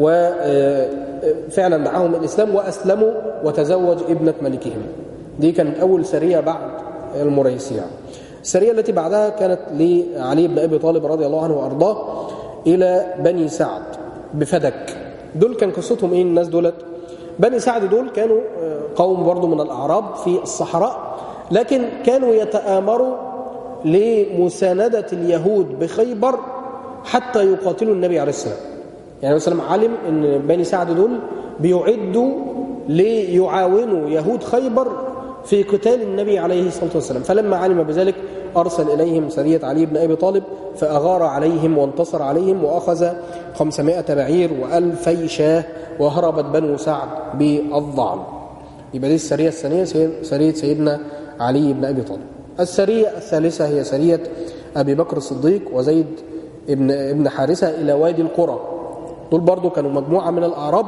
وفعلا دعاهم الإسلام وأسلموا وتزوج ابنة ملكهم. دي كانت أول سرية بعد المريسيع. السرية التي بعدها كانت لعلي بن أبي طالب رضي الله عنه وأرضاه إلى بني سعد بفدك. دول كان قصتهم إيه الناس دولت؟ بني سعد دول كانوا قوم برضو من الأعراب في الصحراء، لكن كانوا يتآمروا لمساندة اليهود بخيبر حتى يقاتلوا النبي عليه السلام. يعني مثلا علم أن بني سعد دول بيعدوا ليعاونوا يهود خيبر في قتال النبي عليه الصلاة والسلام. فلما علم بذلك أرسل إليهم سرية علي بن أبي طالب فأغار عليهم وانتصر عليهم وأخذ 500 بعير و1000 شاه وهربت بنو سعد بالضعن. يبقى دي السرية الثانية، سرية سيدنا علي بن أبي طالب. السرية الثالثة هي سرية أبي بكر الصديق وزيد ابن حارثة إلى وادي القرى. دول برضو كانوا مجموعة من الأعراب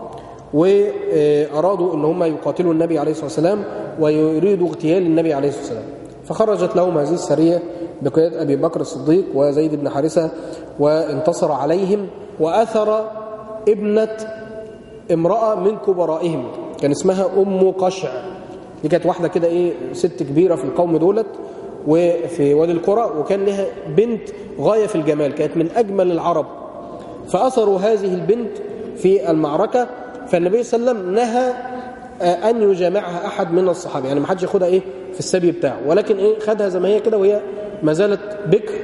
وأرادوا أن هم يقاتلوا النبي عليه الصلاة والسلام ويريدوا اغتيال النبي عليه الصلاة والسلام. فخرجت لهم هذه السرية بقيادة أبي بكر الصديق وزيد بن حارثة، وانتصر عليهم، وأثر ابنة امرأة من كبرائهم كان اسمها أم قشع. دي كانت واحدة كده ست كبيرة في القوم دولت وفي وادي القرى، وكان لها بنت غاية في الجمال، كانت من أجمل العرب. فأثروا هذه البنت في المعركة، فالنبي صلى الله عليه وسلم نهى أن يجامعها أحد من الصحابة، يعني ما حدش ياخدها في السبي بتاعه، ولكن خدها زي ما هي كده وهي ما زالت بكر،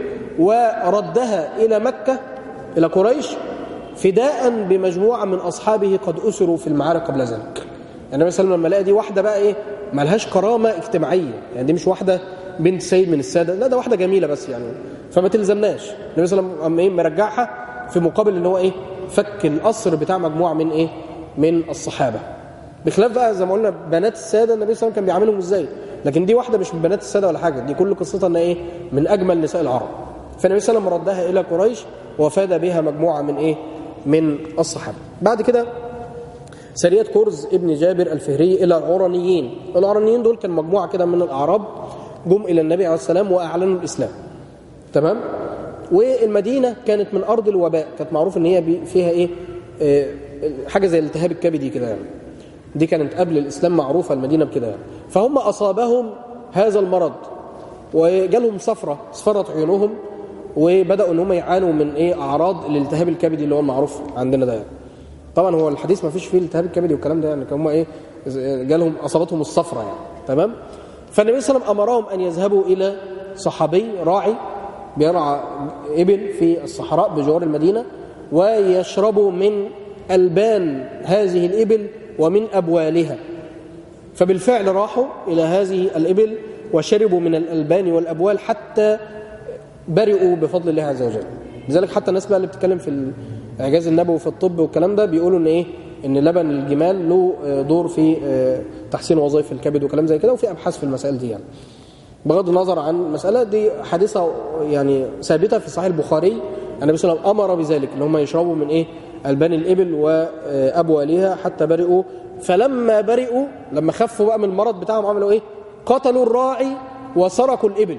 وردها إلى مكة إلى قريش فداء بمجموعة من أصحابه قد أسروا في المعارك قبل ذلك. يعني النبي صلى الله عليه وسلم لما لقى دي واحدة بقى ما لهاش كرامة اجتماعية، يعني دي مش واحدة بنت سيد من السادة، لا ده واحدة جميلة بس يعني، فما تلزمناش. النبي صلى الله عليه وسلم مرجعها في مقابل ان هو فك الأسر بتاع مجموعة من الصحابة. بخلاف بقى زي ما قلنا بنات السادة النبي صلى الله عليه وسلم كان بيعاملهم ازاي، لكن دي واحدة مش من بنات السادة ولا حاجة، دي كل قصتها ان من أجمل نساء العرب. فالنبي صلى الله عليه وسلم ردها إلى قريش وفاد بها مجموعة من الصحابة. بعد كده سرية كرز ابن جابر الفهري إلى العرنيين. العرنيين دول كان مجموعة كده من الأعراب جم إلى النبي عليه السلام وأعلنوا الإسلام. تمام. والمدينة كانت من أرض الوباء، كانت معروف إن هي فيها حاجة زي الالتهاب الكبدي كده يعني. دي كانت قبل الإسلام معروفة المدينة بكده يعني. فهم أصابهم هذا المرض وجالهم صفرت عيونهم، وبدأوا إن هم يعانوا من أعراض الالتهاب الكبدي اللي هو المعروف عندنا ده يعني. طبعا هو الحديث ما فيش فيه الالتهاب الكبدي والكلام ده يعني، هم جالهم أصابتهم الصفرة يعني. تمام. فالنبي صلى الله عليه وسلم أمرهم أن يذهبوا إلى صحابي راعي بيرعى إبل في الصحراء بجوار المدينة، ويشربوا من ألبان هذه الإبل ومن أبوالها. فبالفعل راحوا إلى هذه الإبل وشربوا من الألبان والأبوال حتى برئوا بفضل الله عز وجل. لذلك حتى الناس بقى اللي بتتكلم في الإعجاز النبوي في الطب والكلام ده بيقولوا إن لبن الجمال له دور في تحسين وظائف الكبد وكلام زي كده، وفي أبحاث في المسائل دي يعني. بغض النظر عن المسألة دي حادثة يعني ثابتة في صحيح البخاري، النبي صلى الله عليه وسلم أمر بذلك إن هم يشربوا من ألبان الإبل وأبوالها حتى برئوا. فلما برئوا لما خفوا بقى من المرض بتاعهم عملوا قتلوا الراعي وسرقوا الإبل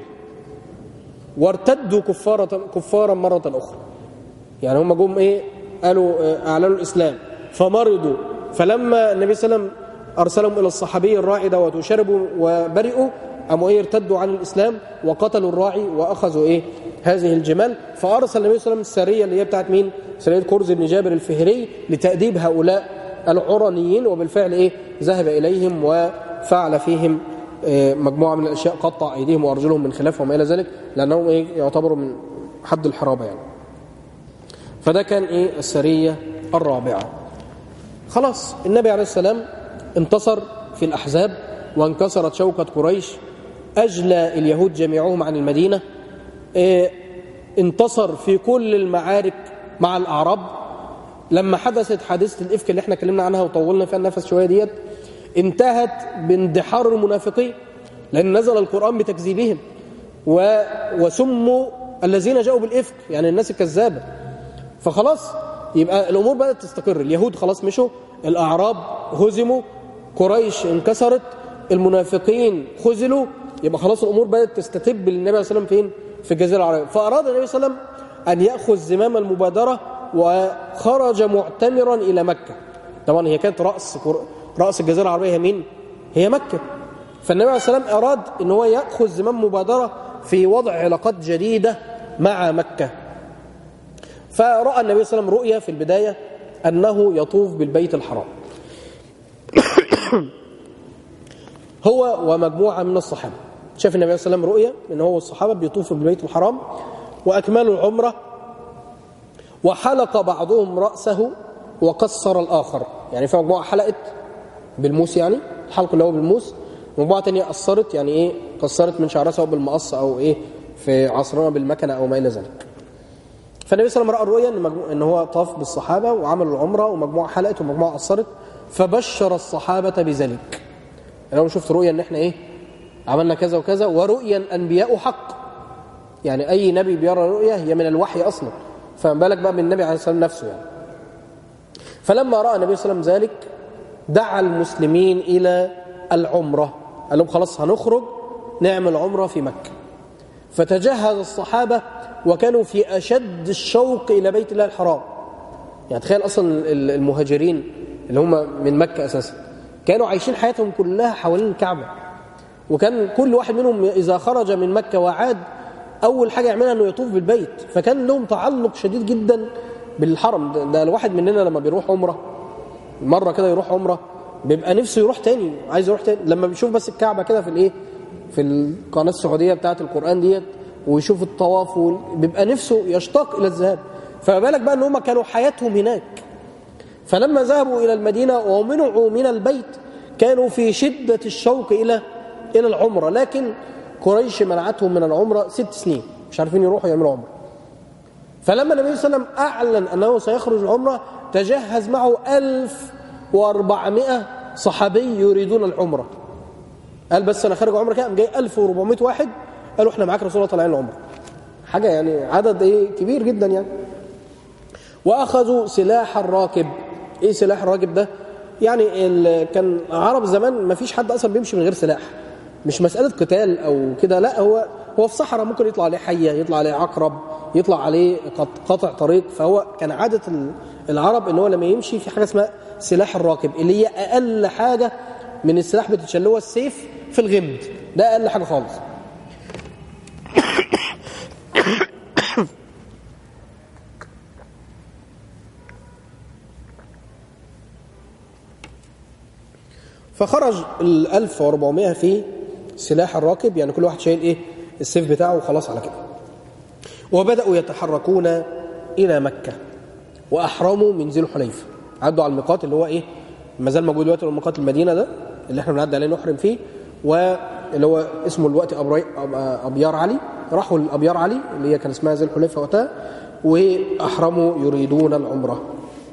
وارتدوا كفارا مرة أخرى. يعني هم جم قالوا أعلنوا الإسلام فمرضوا، فلما النبي صلى الله عليه وسلم أرسلهم إلى الصحابي الراعي دوت وشربوا وبرئوا قاموا ارتدوا عن الإسلام وقتلوا الراعي وأخذوا هذه الجمال. فأرسل النبي صلى الله عليه وسلم السرية اللي هي بتاعت مين؟ سرية كرز بن جابر الفهري لتأديب هؤلاء العرنيين، وبالفعل ذهب إليهم وفعل فيهم مجموعة من الأشياء، قطع أيديهم وأرجلهم من خلاف وما إلى ذلك، لأنهم يعتبروا من حد الحرابة يعني. فده كان السرية الرابعة. خلاص النبي عليه السلام انتصر في الأحزاب وانكسرت شوكة قريش، أجلى اليهود جميعهم عن المدينة، انتصر في كل المعارك مع الأعراب. لما حدثت حادثة الإفك اللي احنا اتكلمنا عنها وطولنا فيها النفس شوية ديت، انتهت باندحار المنافقين، لأن نزل القرآن بتكذيبهم وسموا الذين جاءوا بالإفك يعني الناس الكذابة. فخلاص يبقى الأمور بدأت تستقر، اليهود خلاص مشوا، الأعراب هزموا، قريش انكسرت، المنافقين خذلوا، يبقى خلاص الأمور بدأت تستتب للنبي عليه الصلاة والسلام فين؟ في الجزيرة العربية. فأراد النبي صلى الله عليه وسلم أن يأخذ زمام المبادرة وخرج معتمرا إلى مكة. طبعا هي كانت رأس الجزيرة العربية هي مين؟ هي مكة. فالنبي عليه الصلاة والسلام أراد أن هو يأخذ زمام مبادرة في وضع علاقات جديدة مع مكة. فرأى النبي صلى الله عليه وسلم رؤيا في البداية أنه يطوف بالبيت الحرام هو ومجموعة من الصحابة. شاف النبي صلى الله عليه وسلم رؤيا أنه هو والصحابة بيطوفوا بالبيت الحرام وأكملوا العمرة، وحلق بعضهم رأسه وقصر الآخر. يعني في مجموعة حلقت بالموس، يعني الحلق اللي هو بالموس، مجموعة تانية قصرت يعني قصرت من شعرها سواء بالمقص أو في عصرنا بالمكنة أو ما إلى ذلك. فالنبي صلى الله عليه وسلم رأى الرؤيا إن هو طاف بالصحابة وعملوا العمرة، ومجموعة حلقت ومجموعة قصرت، فبشر الصحابة بذلك. أنا شفت رؤيا إن إحنا عملنا كذا وكذا، ورؤيا الأنبياء حق، يعني أي نبي بيرى رؤيا هي من الوحي أصلا، فما بالك بقى بالنبي عليه الصلاة والسلام نفسه يعني. فلما رأى النبي صلى الله عليه وسلم ذلك دعا المسلمين إلى العمرة، قال لهم خلاص هنخرج نعمل عمرة في مكة. فتجهز الصحابة وكانوا في أشد الشوق إلى بيت الله الحرام. يعني تخيل أصلا المهاجرين اللي هم من مكة أساسا كانوا عايشين حياتهم كلها حوالين الكعبة، وكان كل واحد منهم إذا خرج من مكة وعاد أول حاجة يعملها أنه يطوف بالبيت، فكان لهم تعلق شديد جدا بالحرم. ده الواحد مننا لما بيروح عمرة مرة كده يروح عمرة بيبقى نفسه يروح تاني، عايز يروح تاني لما بيشوف بس الكعبة كده في القناة السعودية بتاعة القرآن ديت ويشوف الطواف بيبقى نفسه يشتاق إلى الذهاب. فما بالك بقى أن هم كانوا حياتهم هناك. فلما ذهبوا إلى المدينة ومنعوا من البيت كانوا في شدة الشوق إلى العمرة، لكن قريش منعتهم من العمرة 6 سنين مش عارفين يروحوا يعملوا عمرة. فلما النبي صلى الله عليه وسلم أعلن أنه سيخرج العمرة تجهز معه 1400 صحابي يريدون العمرة. قال بس أنا خارج عمرة كده، قام جاي 1400 واحد قالوا إحنا معاك رسول الله طالعين العمرة. حاجة يعني عدد كبير جدا يعني. وأخذوا سلاح الراكب. إيه سلاح الراكب ده؟ يعني كان عرب زمان ما فيش حد أصلا بيمشي من غير سلاح، مش مسألة قتال أو كده، لا هو في صحراء ممكن يطلع عليه حية، يطلع عليه عقرب، يطلع عليه قطع طريق. فهو كان عادة العرب إن هو لما يمشي في حاجة اسمها سلاح الراكب اللي هي أقل حاجة من السلاح بتتشلوه السيف في الغمد، ده أقل حاجة خالص. فخرج 1400 في سلاح الراكب، يعني كل واحد شايل السيف بتاعه وخلاص على كده. وبدأوا يتحركون إلى مكة وأحرموا من ذي الحليفة. عدوا على الميقات اللي هو ما زال موجود دلوقتي، ميقات المدينة ده اللي احنا بنعدي عليه نحرم فيه، واللي هو اسمه الوقت أبيار علي. راحوا لأبيار علي اللي هي كان اسمها ذي الحليفة وقتها، وأحرموا يريدون العمرة.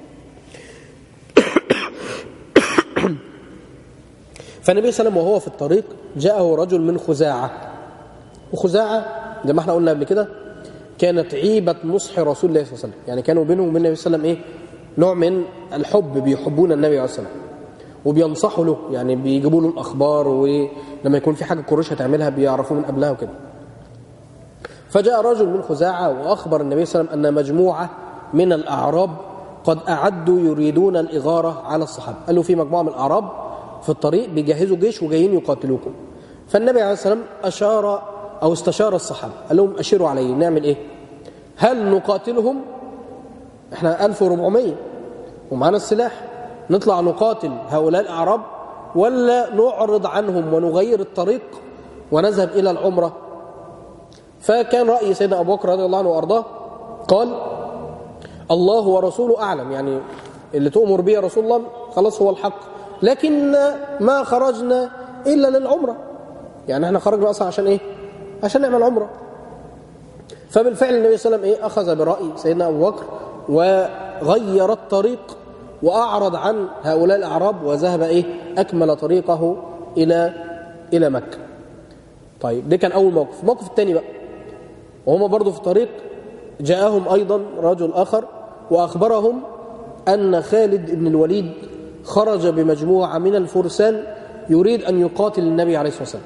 فالنبي صلى الله عليه وسلم وهو في الطريق جاءه رجل من خزاعة. وخزاعة زي ما احنا قلنا قبل كده كانت عيبة نصح رسول الله صلى الله عليه وسلم، يعني كانوا بينهم وبين النبي صلى الله عليه وسلم نوع من الحب، بيحبون النبي عليه الصلاة والسلام وبينصحوا له، يعني بيجيبوا له الأخبار، ولما يكون في حاجة قريش هتعملها بيعرفوه من قبلها وكده. فجاء رجل من خزاعة وأخبر النبي صلى الله عليه وسلم أن مجموعة من الأعراب قد أعدوا يريدون الإغارة على الصحابة. قالوا في مجموعة من الأعراب في الطريق بيجهزوا جيش وجايين يقاتلوكم. فالنبي عليه الصلاة والسلام استشار الصحابة، قال لهم أشيروا علي، نعمل إيه؟ هل نقاتلهم؟ إحنا 1400 ومعنا السلاح، نطلع نقاتل هؤلاء الأعراب ولا نعرض عنهم ونغير الطريق ونذهب إلى العمرة؟ فكان رأي سيدنا أبو بكر رضي الله عنه وأرضاه قال الله ورسوله أعلم، يعني اللي تؤمر به رسول الله خلاص هو الحق، لكن ما خرجنا إلا للعمرة، يعني احنا خرجنا أصلا عشان عشان نعمل عمرة. فبالفعل النبي صلى الله عليه وسلم أخذ برأي سيدنا أبو بكر وغير الطريق وأعرض عن هؤلاء الأعراب وذهب أكمل طريقه إلى مكة. طيب ده كان أول موقف. الموقف الثاني بقى وهم برضو في الطريق جاءهم أيضا رجل آخر وأخبرهم أن خالد بن الوليد خرج بمجموعة من الفرسان يريد أن يقاتل النبي عليه الصلاة والسلام.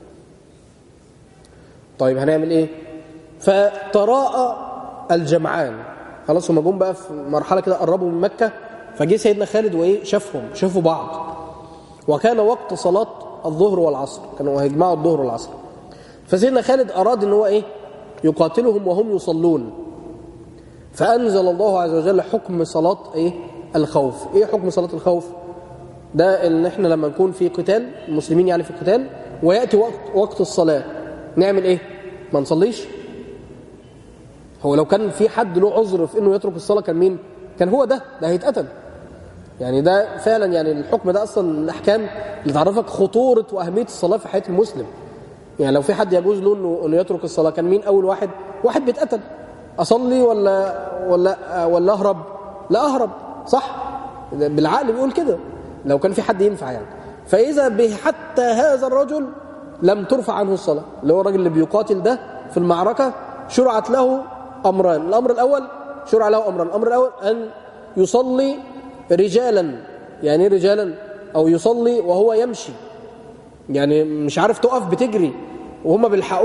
طيب هنعمل إيه؟ فتراءى الجمعان، خلاص هم جم بقى في مرحلة كده قربوا من مكة، فجي سيدنا خالد شافوا بعض، وكان وقت صلاة الظهر والعصر، كانوا هيجمعوا الظهر والعصر. فسيدنا خالد أراد أن هو يقاتلهم وهم يصلون، فأنزل الله عز وجل حكم صلاة الخوف. حكم صلاة الخوف؟ ده ان احنا لما نكون في قتال المسلمين، يعني في قتال ويأتي وقت الصلاة، نعمل ما نصليش. هو لو كان في حد له عذر في انه يترك الصلاة كان مين؟ كان هو ده هيتقتل. يعني ده فعلا يعني الحكم ده اصلا الأحكام اللي تعرفك خطورة وأهمية الصلاة في حياة المسلم. يعني لو في حد يجوز له انه يترك الصلاة كان مين أول واحد بيتقتل؟ أصلي ولا أهرب؟ لا أهرب، صح؟ بالعقل بيقول كده لو كان في حد ينفع يعني. فإذا به حتى هذا الرجل لم ترفع عنه الصلاة، اللي هو الرجل اللي بيقاتل ده في المعركة شرعت له أمران. الأمر الأول شرع له أمران. الأمر الأول أن يصلي رجالا، يعني رجالا أو يصلي وهو يمشي، يعني مش عارف تقف بتجري وهم بيلحقوك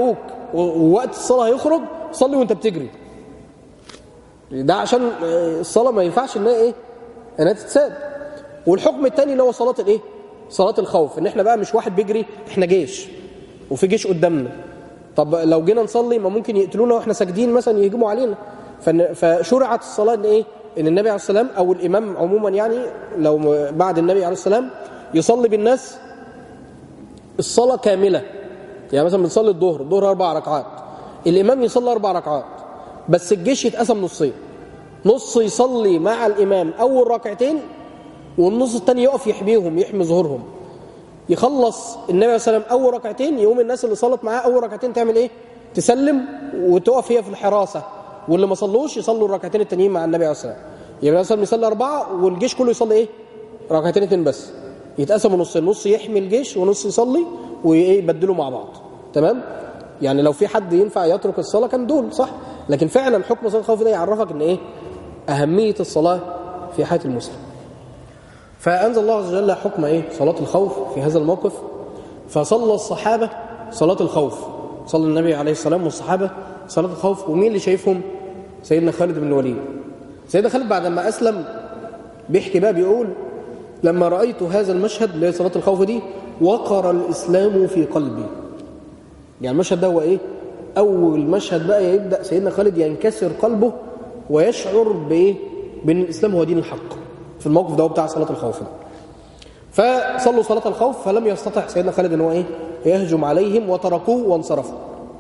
ووقت الصلاة هيخرج صلي وانت بتجري. ده عشان الصلاة ما ينفعش انها تتساب. والحكم الثاني اللي هو صلاة صلاة الخوف، ان احنا بقى مش واحد بيجري، احنا جيش وفي جيش قدامنا. طب لو جينا نصلي ما ممكن يقتلونا واحنا ساجدين مثلا، يهجموا علينا. فشرعت الصلاة ان النبي عليه السلام او الامام عموما يعني لو بعد النبي عليه السلام يصلي بالناس الصلاة كاملة. يعني مثلا بنصلي الظهر 4 ركعات، الامام يصلي 4 ركعات، بس الجيش يتقسم نصين، نص يصلي مع الامام اول ركعتين والنص الثاني يقف يحمي ظهورهم. يخلص النبي عليه السلام اول ركعتين، يقوم الناس اللي صلت معاه اول ركعتين تعمل تسلم وتقف هي في الحراسة، واللي ما صلوش يصلوا الركعتين التانيين مع النبي عليه السلام. يبقى مثلا يصلي 4 والجيش كله يصلي ركعتين 2 بس، يتقسموا نصين، نص يحمي الجيش ونص يصلي ويبدلوا مع بعض. تمام؟ يعني لو في حد ينفع يترك الصلاة كان دول صح، لكن فعلا حكم صلاة الخوف ده يعرفك ان أهمية الصلاة في حياة المسلم. فأنزل الله عز وجل حكم صلاة الخوف في هذا الموقف. فصلى الصحابة صلاة الخوف، صلى النبي عليه السلام والصحابة صلاة الخوف. ومين اللي شايفهم؟ سيدنا خالد بن الوليد. سيدنا خالد بعد ما أسلم بيحكي بقى بيقول: لما رأيت هذا المشهد اللي هي صلاة الخوف دي وقر الإسلام في قلبي. يعني المشهد ده هو أول مشهد بقى يبدأ سيدنا خالد ينكسر قلبه ويشعر بأن الإسلام هو دين الحق في الموقف ده بتاع صلاة الخوف ده. فصلوا صلاة الخوف فلم يستطع سيدنا خالد ان هو يهجم عليهم وتركوه وانصرفوا.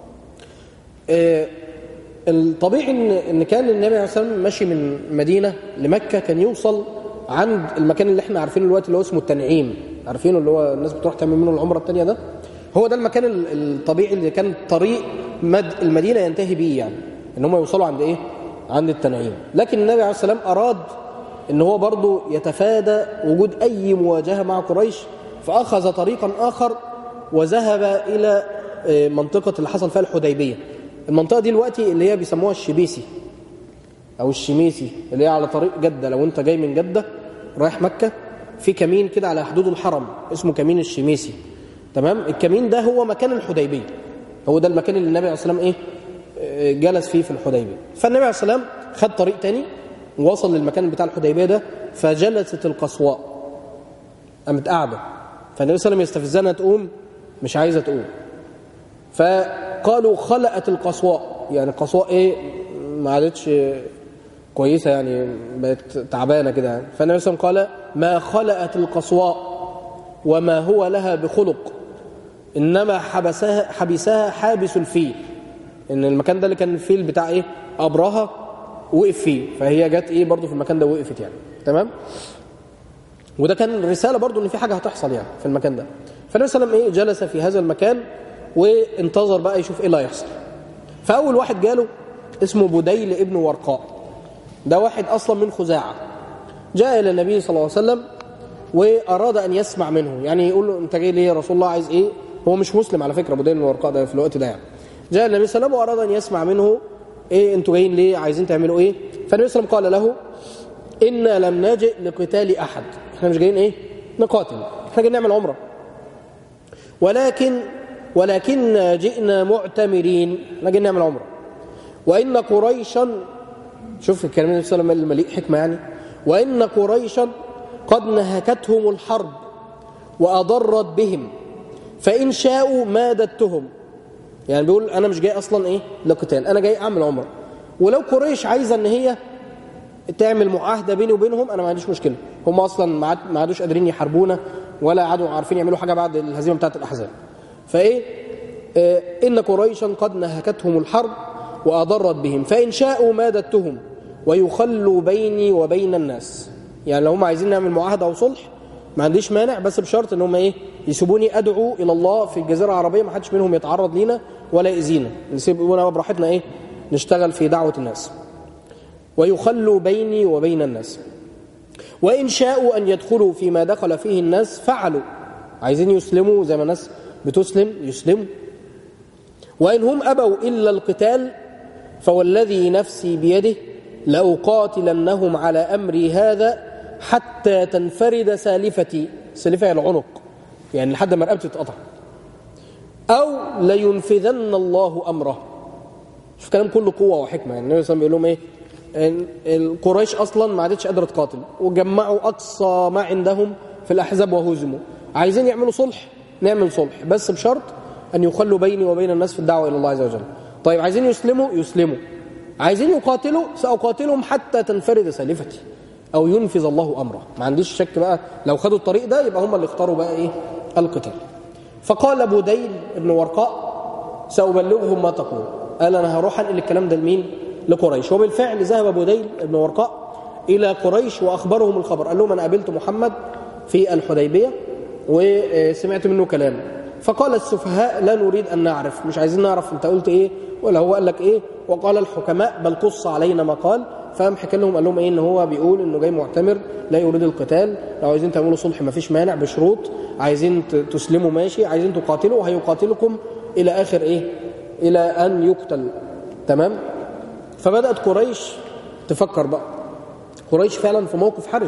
الطبيعي ان كان النبي عليه الصلاه والسلام ماشي من مدينه لمكه، كان يوصل عند المكان اللي احنا عارفينه دلوقتي اللي هو اسمه التنعيم، عارفينه اللي هو الناس بتروح تعمل منه العمره الثانيه ده. هو ده المكان الطبيعي اللي كان طريق المدينه ينتهي بيه، يعني ان هم يوصلوا عند عند التنعيم. لكن النبي عليه الصلاه والسلام اراد ان هو برضو يتفادى وجود اي مواجهه مع قريش، فاخذ طريقا اخر وذهب الى منطقه اللي حصل فيها الحديبيه. المنطقه دي دلوقتي اللي هي بيسموها الشبيسي او الشميسي، اللي هي على طريق جده. لو انت جاي من جده رايح مكه في كمين كده على حدود الحرم اسمه كمين الشميسي. تمام؟ الكمين ده هو مكان الحديبيه، هو ده المكان اللي النبي عليه الصلاه والسلام جلس فيه في الحديبيه. فالنبي عليه الصلاه والسلام خد طريق تاني ووصل للمكان بتاع الحديبيه ده، فجلست القصواء، قامت قاعده. فالنبي صلى الله عليه وسلم يستفزها تقوم، مش عايزه تقوم. فقالوا خلقت القصواء، يعني القصواء ما عادتش كويسه، يعني بقت تعبانه كده يعني. فالنبي صلى الله عليه وسلم قال: ما خلقت القصواء وما هو لها بخلق، انما حبسها حابس الفيل. ان المكان ده اللي كان الفيل بتاع ابرهه وقف فيه، فهي جت برضو في المكان ده وقفت يعني. تمام؟ وده كان رساله برضو ان في حاجه هتحصل يعني في المكان ده. فالنبي صلى الله عليه وسلم جلس في هذا المكان وانتظر بقى يشوف اللي هيحصل. فاول واحد جاله اسمه بديل ابن ورقاء، ده واحد اصلا من خزاعه، جاء الى النبي صلى الله عليه وسلم واراد ان يسمع منه، يعني يقول له: انت جاي ليه يا رسول الله؟ عايز ايه؟ هو مش مسلم على فكره بديل بن ورقاء ده في الوقت ده يعني. جاء النبي صلى الله عليه وسلم واراد ان يسمع منه: انتوا جايين ليه؟ عايزين تعملوا ايه؟ فالنبي صلى الله عليه وسلم قال له: إنا لم نجئ لقتال أحد، احنا مش جايين نقاتل، احنا جايين نعمل عمرة، ولكن جئنا معتمرين، احنا جايين نعمل عمرة. وإن قريشا، شوف الكلام النبي صلى الله عليه وسلم مليء حكمة يعني، وإن قريشا قد نهكتهم الحرب وأضرت بهم، فإن شاءوا مادتهم. يعني بيقول أنا مش جاي أصلا لقتال، أنا جاي أعمل عمرة، ولو قريش عايزة ان هي تعمل معاهده بيني وبينهم انا ما عنديش مشكله. هم اصلا ما عادوش قادرين يحاربونا ولا عادوا عارفين يعملوا حاجه بعد الهزيمه بتاعه الاحزاب. ان قريشا قد نهكتهم الحرب واضرت بهم، فان شاءوا مادتهم ويخلوا بيني وبين الناس. يعني لو هم عايزين نعمل معاهده او صلح ما عنديش مانع، بس بشرط ان هم يسيبوني ادعو الى الله في الجزيره العربيه، ما حدش منهم يتعرض لينا ولا يأذينا، نسيبونا براحتنا نشتغل في دعوه الناس. ويخلوا بيني وبين الناس. وإن شاءوا أن يدخلوا فيما دخل فيه الناس فعلوا، عايزين يسلموا زي ما الناس بتسلم يسلموا. وإن هم أبوا إلا القتال فوالذي نفسي بيده لأقاتلنهم على أمري هذا حتى تنفرد سالفتي، سالفة العنق يعني لحد ما رقبتي تتقطع، أو لينفذن الله أمره. شوف كلام كله قوة وحكمة. يعني النبي صلى الله عليه وسلم بيقول لهم القريش أصلا ما عادتش قادرة تقاتل، وجمعوا أقصى ما عندهم في الأحزاب وهزموا. عايزين يعملوا صلح، نعمل صلح بس بشرط أن يخلوا بيني وبين الناس في الدعوة إلى الله عز وجل. طيب عايزين يسلموا، عايزين يقاتلوا، سأقاتلهم حتى تنفرد سالفتي أو ينفذ الله أمره. ما عنديش شك بقى لو خدوا الطريق ده يبقى هم اللي اختاروا بقى إيه القتال. فقال بديل ابن ورقاء سأبلغهم ما تقول. قال أنا هروح أنقل الكلام ده لمين؟ لقريش. وبالفعل ذهب بديل ابن ورقاء إلى قريش وأخبرهم الخبر. قال لهم أنا قابلت محمد في الحديبية وسمعت منه كلام. فقال السفهاء لا نريد أن نعرف، مش عايزين نعرف أنت قلت إيه ولا هو قال لك إيه. وقال الحكماء بل قص علينا ما قال. فقام حكى لهم قال لهم إيه؟ إن هو بيقول إنه جاي معتمر لا يريد القتال، لو عايزين تعملوا صلح ما فيش مانع بشروط، عايزين تسلموا ماشي، عايزين تقاتلوا وهيقاتلكم إلى آخر إيه؟ إلى أن يقتل. تمام. فبدأت قريش تفكر بقى. قريش فعلا في موقف حرج،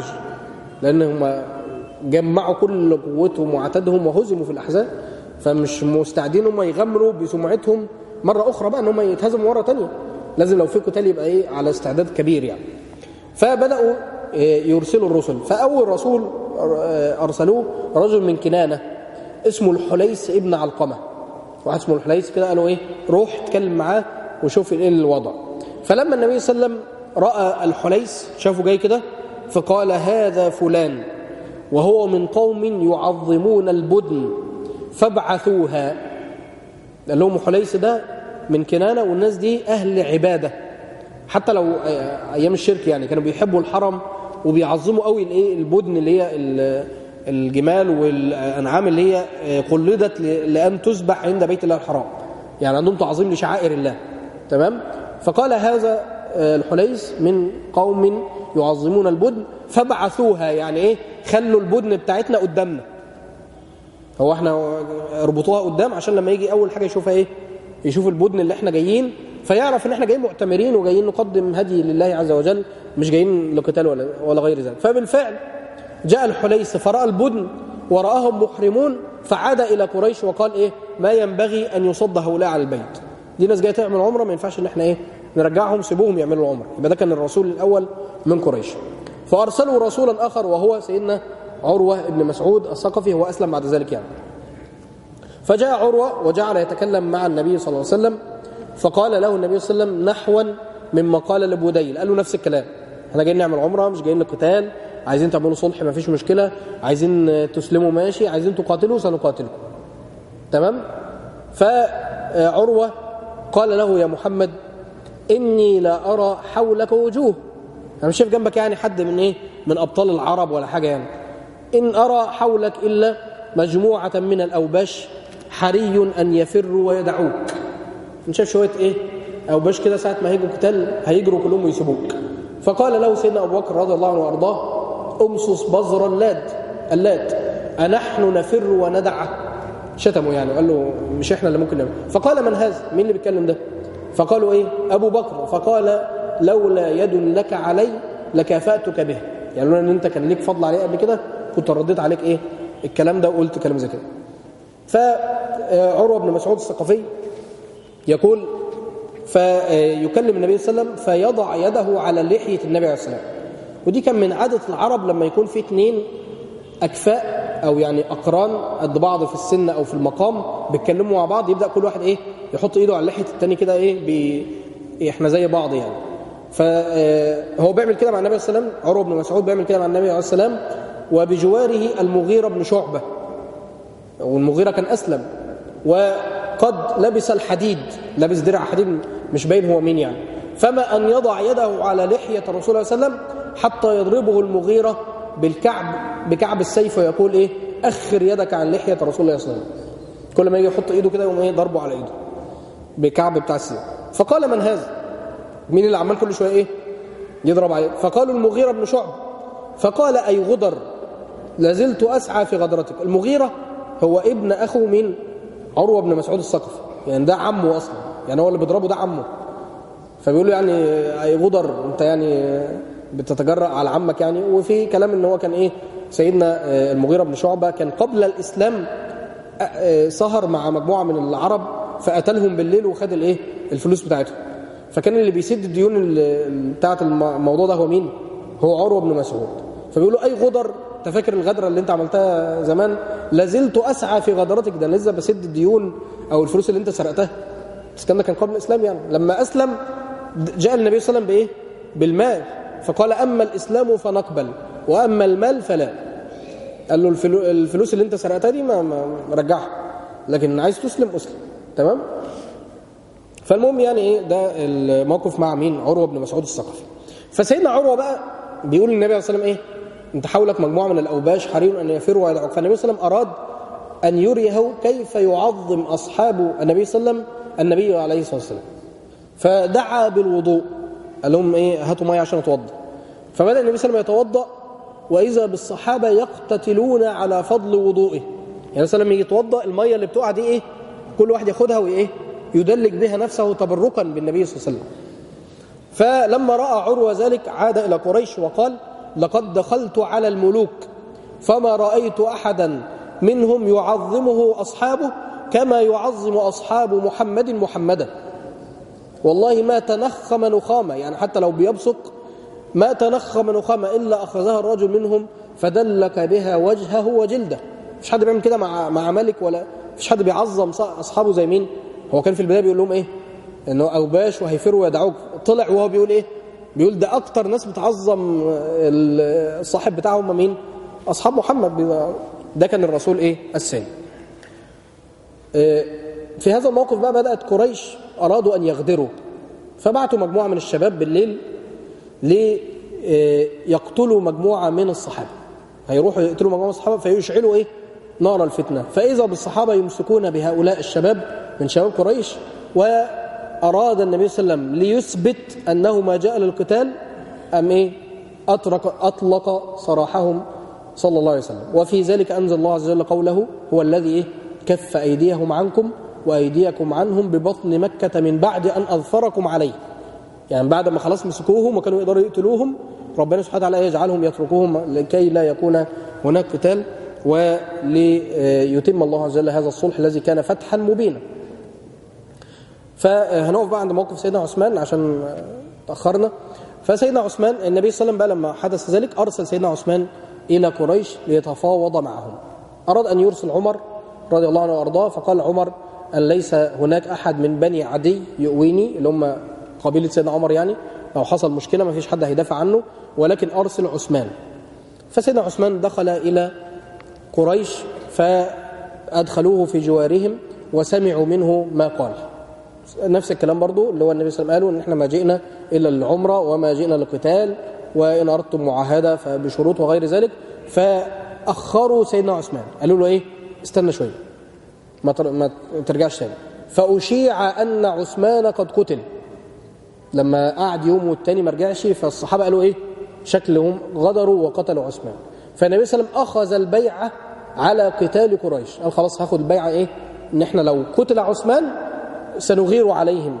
لأنهم جمعوا كل قوتهم وعتادهم وهزموا في الأحزاب، فمش مستعدين هم يغمروا بسمعتهم مرة أخرى بقى، أنهم يتهزموا مرة تانية. لازم لو في قتال يبقى إيه على استعداد كبير يعني. فبدأوا يرسلوا الرسل. فأول رسول أرسلوه رجل من كنانة اسمه الحليس ابن علقمة. واحد اسمه الحليس كده قالوا إيه روح اتكلم معاه وشوف إيه الوضع. فلما النبي صلى الله عليه وسلم رأى الحليس شافه جاي كده فقال هذا فلان وهو من قوم يعظمون البدن فابعثوها. قال لهم الحليس ده من كنانة والناس دي أهل عبادة، حتى لو أيام الشرك يعني كانوا بيحبوا الحرم وبيعظموا قوي الايه البدن اللي هي الجمال والأنعام اللي هي قلدت لأن تذبح عند بيت الله الحرام، يعني عندهم تعظيم لشعائر الله. تمام. فقال هذا الحليس من قوم يعظمون البدن فبعثوها، يعني ايه خلوا البدن بتاعتنا قدامنا، هو احنا اربطوها قدام عشان لما يجي اول حاجه يشوفها ايه يشوف البدن اللي احنا جايين، فيعرف ان احنا جايين معتمرين وجايين نقدم هدي لله عز وجل، مش جايين لقتال ولا غير ذلك. فبالفعل جاء الحليس فرأى البدن ورآهم محرمون فعاد الى قريش وقال ايه ما ينبغي ان يصد هؤلاء على البيت، دي ناس جايه تعمل عمره ما ينفعش ان احنا ايه نرجعهم، سيبوهم يعملوا العمره. يبقى ده كان الرسول الاول من قريش. فارسلوا رسولا اخر وهو سيدنا عروه بن مسعود الثقفي، هو اسلم بعد ذلك يعني. فجاء عروه وجعل يتكلم مع النبي صلى الله عليه وسلم، فقال له النبي صلى الله عليه وسلم نحوا مما قال لبديل، قال له نفس الكلام، احنا جايين نعمل عمره مش جايين للقتال، عايزين تعملوا صلح ما فيش مشكله، عايزين تسلموا ماشي، عايزين تقاتلوا سنقاتلكم. تمام. فعروه قال له يا محمد إني لا أرى حولك وجوه، أنا مش شايف جنبك يعني حد من إيه من أبطال العرب ولا حاجة يعني، إن أرى حولك إلا مجموعة من الأوباش حري أن يفروا ويدعوك. مش شايف شوية إيه أوباش كده ساعة ما هيجوا قتال هيجروا كلهم ويسيبوك. فقال له سيدنا أبو بكر رضي الله عنه وأرضاه أمصص بزر اللات أنحن نفر وندع، شتموا يعني وقال له مش إحنا اللي ممكن نعمل. فقال من هذا؟ مين اللي بيتكلم ده؟ فقالوا ايه ابو بكر. فقال لولا يد لك علي لكافأتك به، يعني لولا ان انت كان ليك فضل عليه قبل كده كنت رديت عليك ايه الكلام ده وقلت كلام زي كده. فعروه بن مسعود الثقفي يقول فيكلم النبي صلى الله عليه وسلم فيضع يده على لحيه النبي عليه الصلاه والسلام، ودي كان من عاده العرب لما يكون في اثنين اكفاء او يعني اقران قد بعض في السن او في المقام بيتكلموا مع بعض، يبدا كل واحد ايه يحط ايده على لحيه الثاني كده ايه احنا زي بعض يعني. فهو بيعمل كده مع النبي صلى الله عليه وسلم، عروه بن مسعود بيعمل كده مع النبي عليه الصلاه والسلام، وبجواره المغيرة بن شعبة، والمغيرة كان أسلم وقد لبس الحديد، لبس درع حديد مش باين هو مين يعني. فما أن يضع يده على لحية رسول الله صلى الله عليه وسلم حتى يضربه المغيرة بكعب السيف ويقول إيه أخر يدك عن لحية رسول الله صلى الله عليه وسلم. كل ما يجي يحط إيده كده يقوم إيه ضربه على إيده بكعب بتاع السيف. فقال من هذا؟ مين اللي عمال كل شوية إيه يضرب عليه؟ فقالوا المغيرة بن شعبة. فقال أي غدر لازلت أسعى في غدرتك. المغيرة هو ابن أخو من عروة بن مسعود الثقفي، يعني ده عمه أصلا، يعني هو اللي بيضربه ده عمه. فبيقول له يعني أي غدر أنت يعني بتتجرأ على عمك يعني. وفي كلام إن هو كان إيه سيدنا المغيرة بن شعبة كان قبل الإسلام سهر مع مجموعة من العرب فقتلهم بالليل وخد الايه الفلوس بتاعتهم. فكان اللي بيسد الديون بتاعت الموضوع ده هو مين؟ هو عروة بن مسعود. فبيقولوا أي غدر، تفكر الغدرة اللي انت عملتها زمان، لازلت أسعى في غدرتك، ده لسه بسد الديون أو الفلوس اللي انت سرقتها. بس كان قبل الإسلام يعني. لما أسلم جاء النبي صلى الله عليه وسلم بإيه؟ بالمال، فقال أما الإسلام فنقبل وأما المال فلا. قال له الفلوس اللي انت سرقتها دي ما رجعها، لكن عايز تسلم أسلم. تمام؟ فالمهم يعني ايه ده الموقف مع مين؟ عروة بن مسعود الثقفي. فسيدنا عروة بقى بيقول للنبي صلى الله عليه وسلم ايه؟ انت حولك مجموعة من الأوباش حريص أن يفروا ويدعوك. فالنبي صلى الله عليه وسلم أراد أن يريه كيف يعظم أصحاب النبي صلى الله عليه وسلم النبي عليه الصلاة والسلام. فدعا بالوضوء، قال لهم ايه؟ هاتوا ميه عشان اتوضا. فبدأ النبي صلى الله عليه وسلم يتوضا، وإذا بالصحابة يقتتلون على فضل وضوئه. يعني صلى الله عليه وسلم يجي يتوضا، الميه اللي بتقع دي ايه؟ كل واحد ياخدها وايه؟ يدلك بها نفسه تبركا بالنبي صلى الله عليه وسلم. فلما رأى عروة ذلك عاد إلى قريش وقال: لقد دخلت على الملوك فما رأيت أحدا منهم يعظمه أصحابه كما يعظم أصحاب محمد محمدا. والله ما تنخم نخامة، يعني حتى لو بيبصق ما تنخم نخامة إلا أخذها الرجل منهم فدلك بها وجهه وجلده. مش حد بيعمل كده مع ملك، ولا مش حد بيعظم أصحابه زي مين. هو كان في البداية بيقول لهم إيه؟ إنه أوباش وهيفروا يدعوك. طلع وهو بيقول إيه؟ بيقول ده أكتر ناس بتعظم الصاحب بتاعهم مين؟ أصحاب محمد. ده كان الرسول إيه؟ الثاني. في هذا الموقف بقى بدأت قريش أرادوا أن يغدروا، فبعتوا مجموعة من الشباب بالليل ليقتلوا مجموعة من الصحابة. هيروحوا يقتلوا مجموعة من الصحابة فيشعلوا إيه؟ نار الفتنة. فإذا بالصحابة يمسكون بهؤلاء الشباب من شباب قريش، وأراد النبي صلى الله عليه وسلم ليثبت أنه ما جاء للقتال أم إيه؟ أطلق سراحهم صلى الله عليه وسلم. وفي ذلك أنزل الله عز وجل قوله: هو الذي إيه؟ كف أيديهم عنكم وأيديكم عنهم ببطن مكة من بعد أن أظفركم عليه. يعني بعد ما خلاص مسكوهم وكانوا يقدروا يقتلوهم، ربنا سبحانه وتعالى يجعلهم يتركوهم لكي لا يكون هناك قتال، وليتم الله عز وجل هذا الصلح الذي كان فتحا مبينا. فهنقف بقى عند موقف سيدنا عثمان عشان تأخرنا. فسيدنا عثمان النبي صلى الله عليه وسلم بقى لما حدث ذلك أرسل سيدنا عثمان إلى قريش ليتفاوض معهم. أراد أن يرسل عمر رضي الله عنه وأرضاه، فقال عمر: أن ليس هناك أحد من بني عدي يؤويني، اللي هم قبيلة سيدنا عمر، يعني لو حصل مشكلة ما فيش حد هيدافع عنه، ولكن أرسل عثمان. فسيدنا عثمان دخل إلى قريش فأدخلوه في جوارهم وسمعوا منه ما قال. نفس الكلام برضو اللي هو النبي صلى الله عليه وسلم قالوا: إن إحنا ما جئنا إلا للعمرة وما جئنا للقتال، وإن أردتم معاهدة فبشروط وغير ذلك. فأخروا سيدنا عثمان، قالوا له إيه؟ استنى شوية، ما ترجعش تاني. فأشيع أن عثمان قد قتل. لما قعد يوم والتاني ما رجعش، فالصحابة قالوا إيه؟ شكلهم غدروا وقتلوا عثمان. فالنبي صلى الله عليه وسلم أخذ البيعة على قتال قريش. قال خلاص هاخد البيعة إيه؟ إن إحنا لو قتل عثمان سنغير عليهم.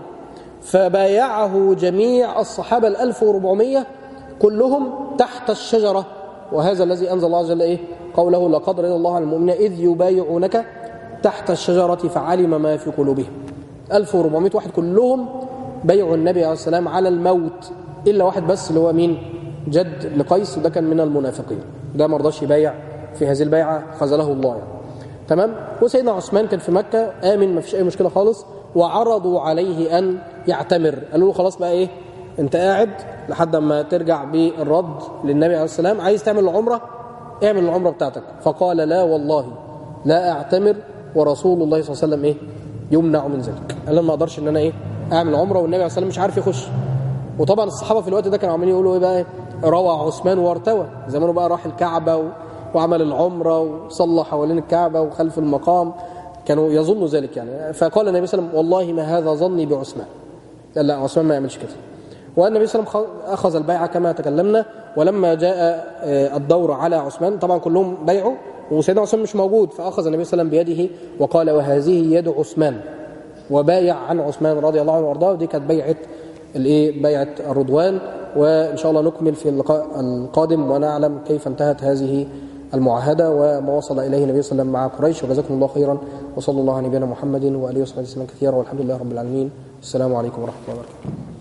فبايعه جميع الصحابة 1400 كلهم تحت الشجرة. وهذا الذي أنزل الله عز وجل إيه؟ قوله: لقد رضي الله عن المؤمنين إذ يبايعونك تحت الشجرة فعلم ما في قلوبهم. 1400 واحد كلهم بيعوا النبي عليه السلام على الموت، إلا واحد بس اللي هو مين؟ جد لقيس، وده كان من المنافقين، ده ما رضاش يبايع في هذه البيعة، خذله الله يعني. تمام. وسيدنا عثمان كان في مكة آمن، ما فيش أي مشكلة خالص. وعرضوا عليه أن يعتمر، قالوا له خلاص بقى إيه؟ أنت قاعد لحد ما ترجع بالرد للنبي عليه السلام، عايز تعمل العمرة؟ اعمل العمرة بتاعتك. فقال: لا والله لا أعتمر ورسول الله صلى الله عليه وسلم إيه؟ يمنع من ذلك. قال: ما أقدرش إن أنا إيه؟ أعمل عمرة والنبي عليه السلام مش عارف يخش. وطبعا الصحابة في الوقت ده كانوا عمالين يقولوا إيه بقى؟ روى عثمان وارتوى. زمانه بقى راح الكعبة وعمل العمرة وصلى حوالين الكعبة وخلف المقام، كانوا يظنوا ذلك يعني. فقال النبي صلى الله عليه وسلم: والله ما هذا ظني بعثمان. قال: لا، عثمان ما يعملش كده. والنبي صلى الله عليه وسلم أخذ البيعة كما تكلمنا. ولما جاء الدور على عثمان طبعا كلهم بيعوا وسيدنا عثمان مش موجود، فأخذ النبي صلى الله عليه وسلم بيده وقال: وهذه يد عثمان، وبايع عن عثمان رضي الله عنه وارضاه. ودي كانت بيعة الايه؟ بيعة الرضوان. وإن شاء الله نكمل في اللقاء القادم ونعلم كيف انتهت هذه المعاهدة وما وصل إليه النبي صلى الله عليه وسلم مع قريش. وجزاكم الله خيرا، وصلى الله على نبينا محمد وآله وصحبه وسلم كثيرا، والحمد لله رب العالمين. السلام عليكم ورحمة الله وبركاته.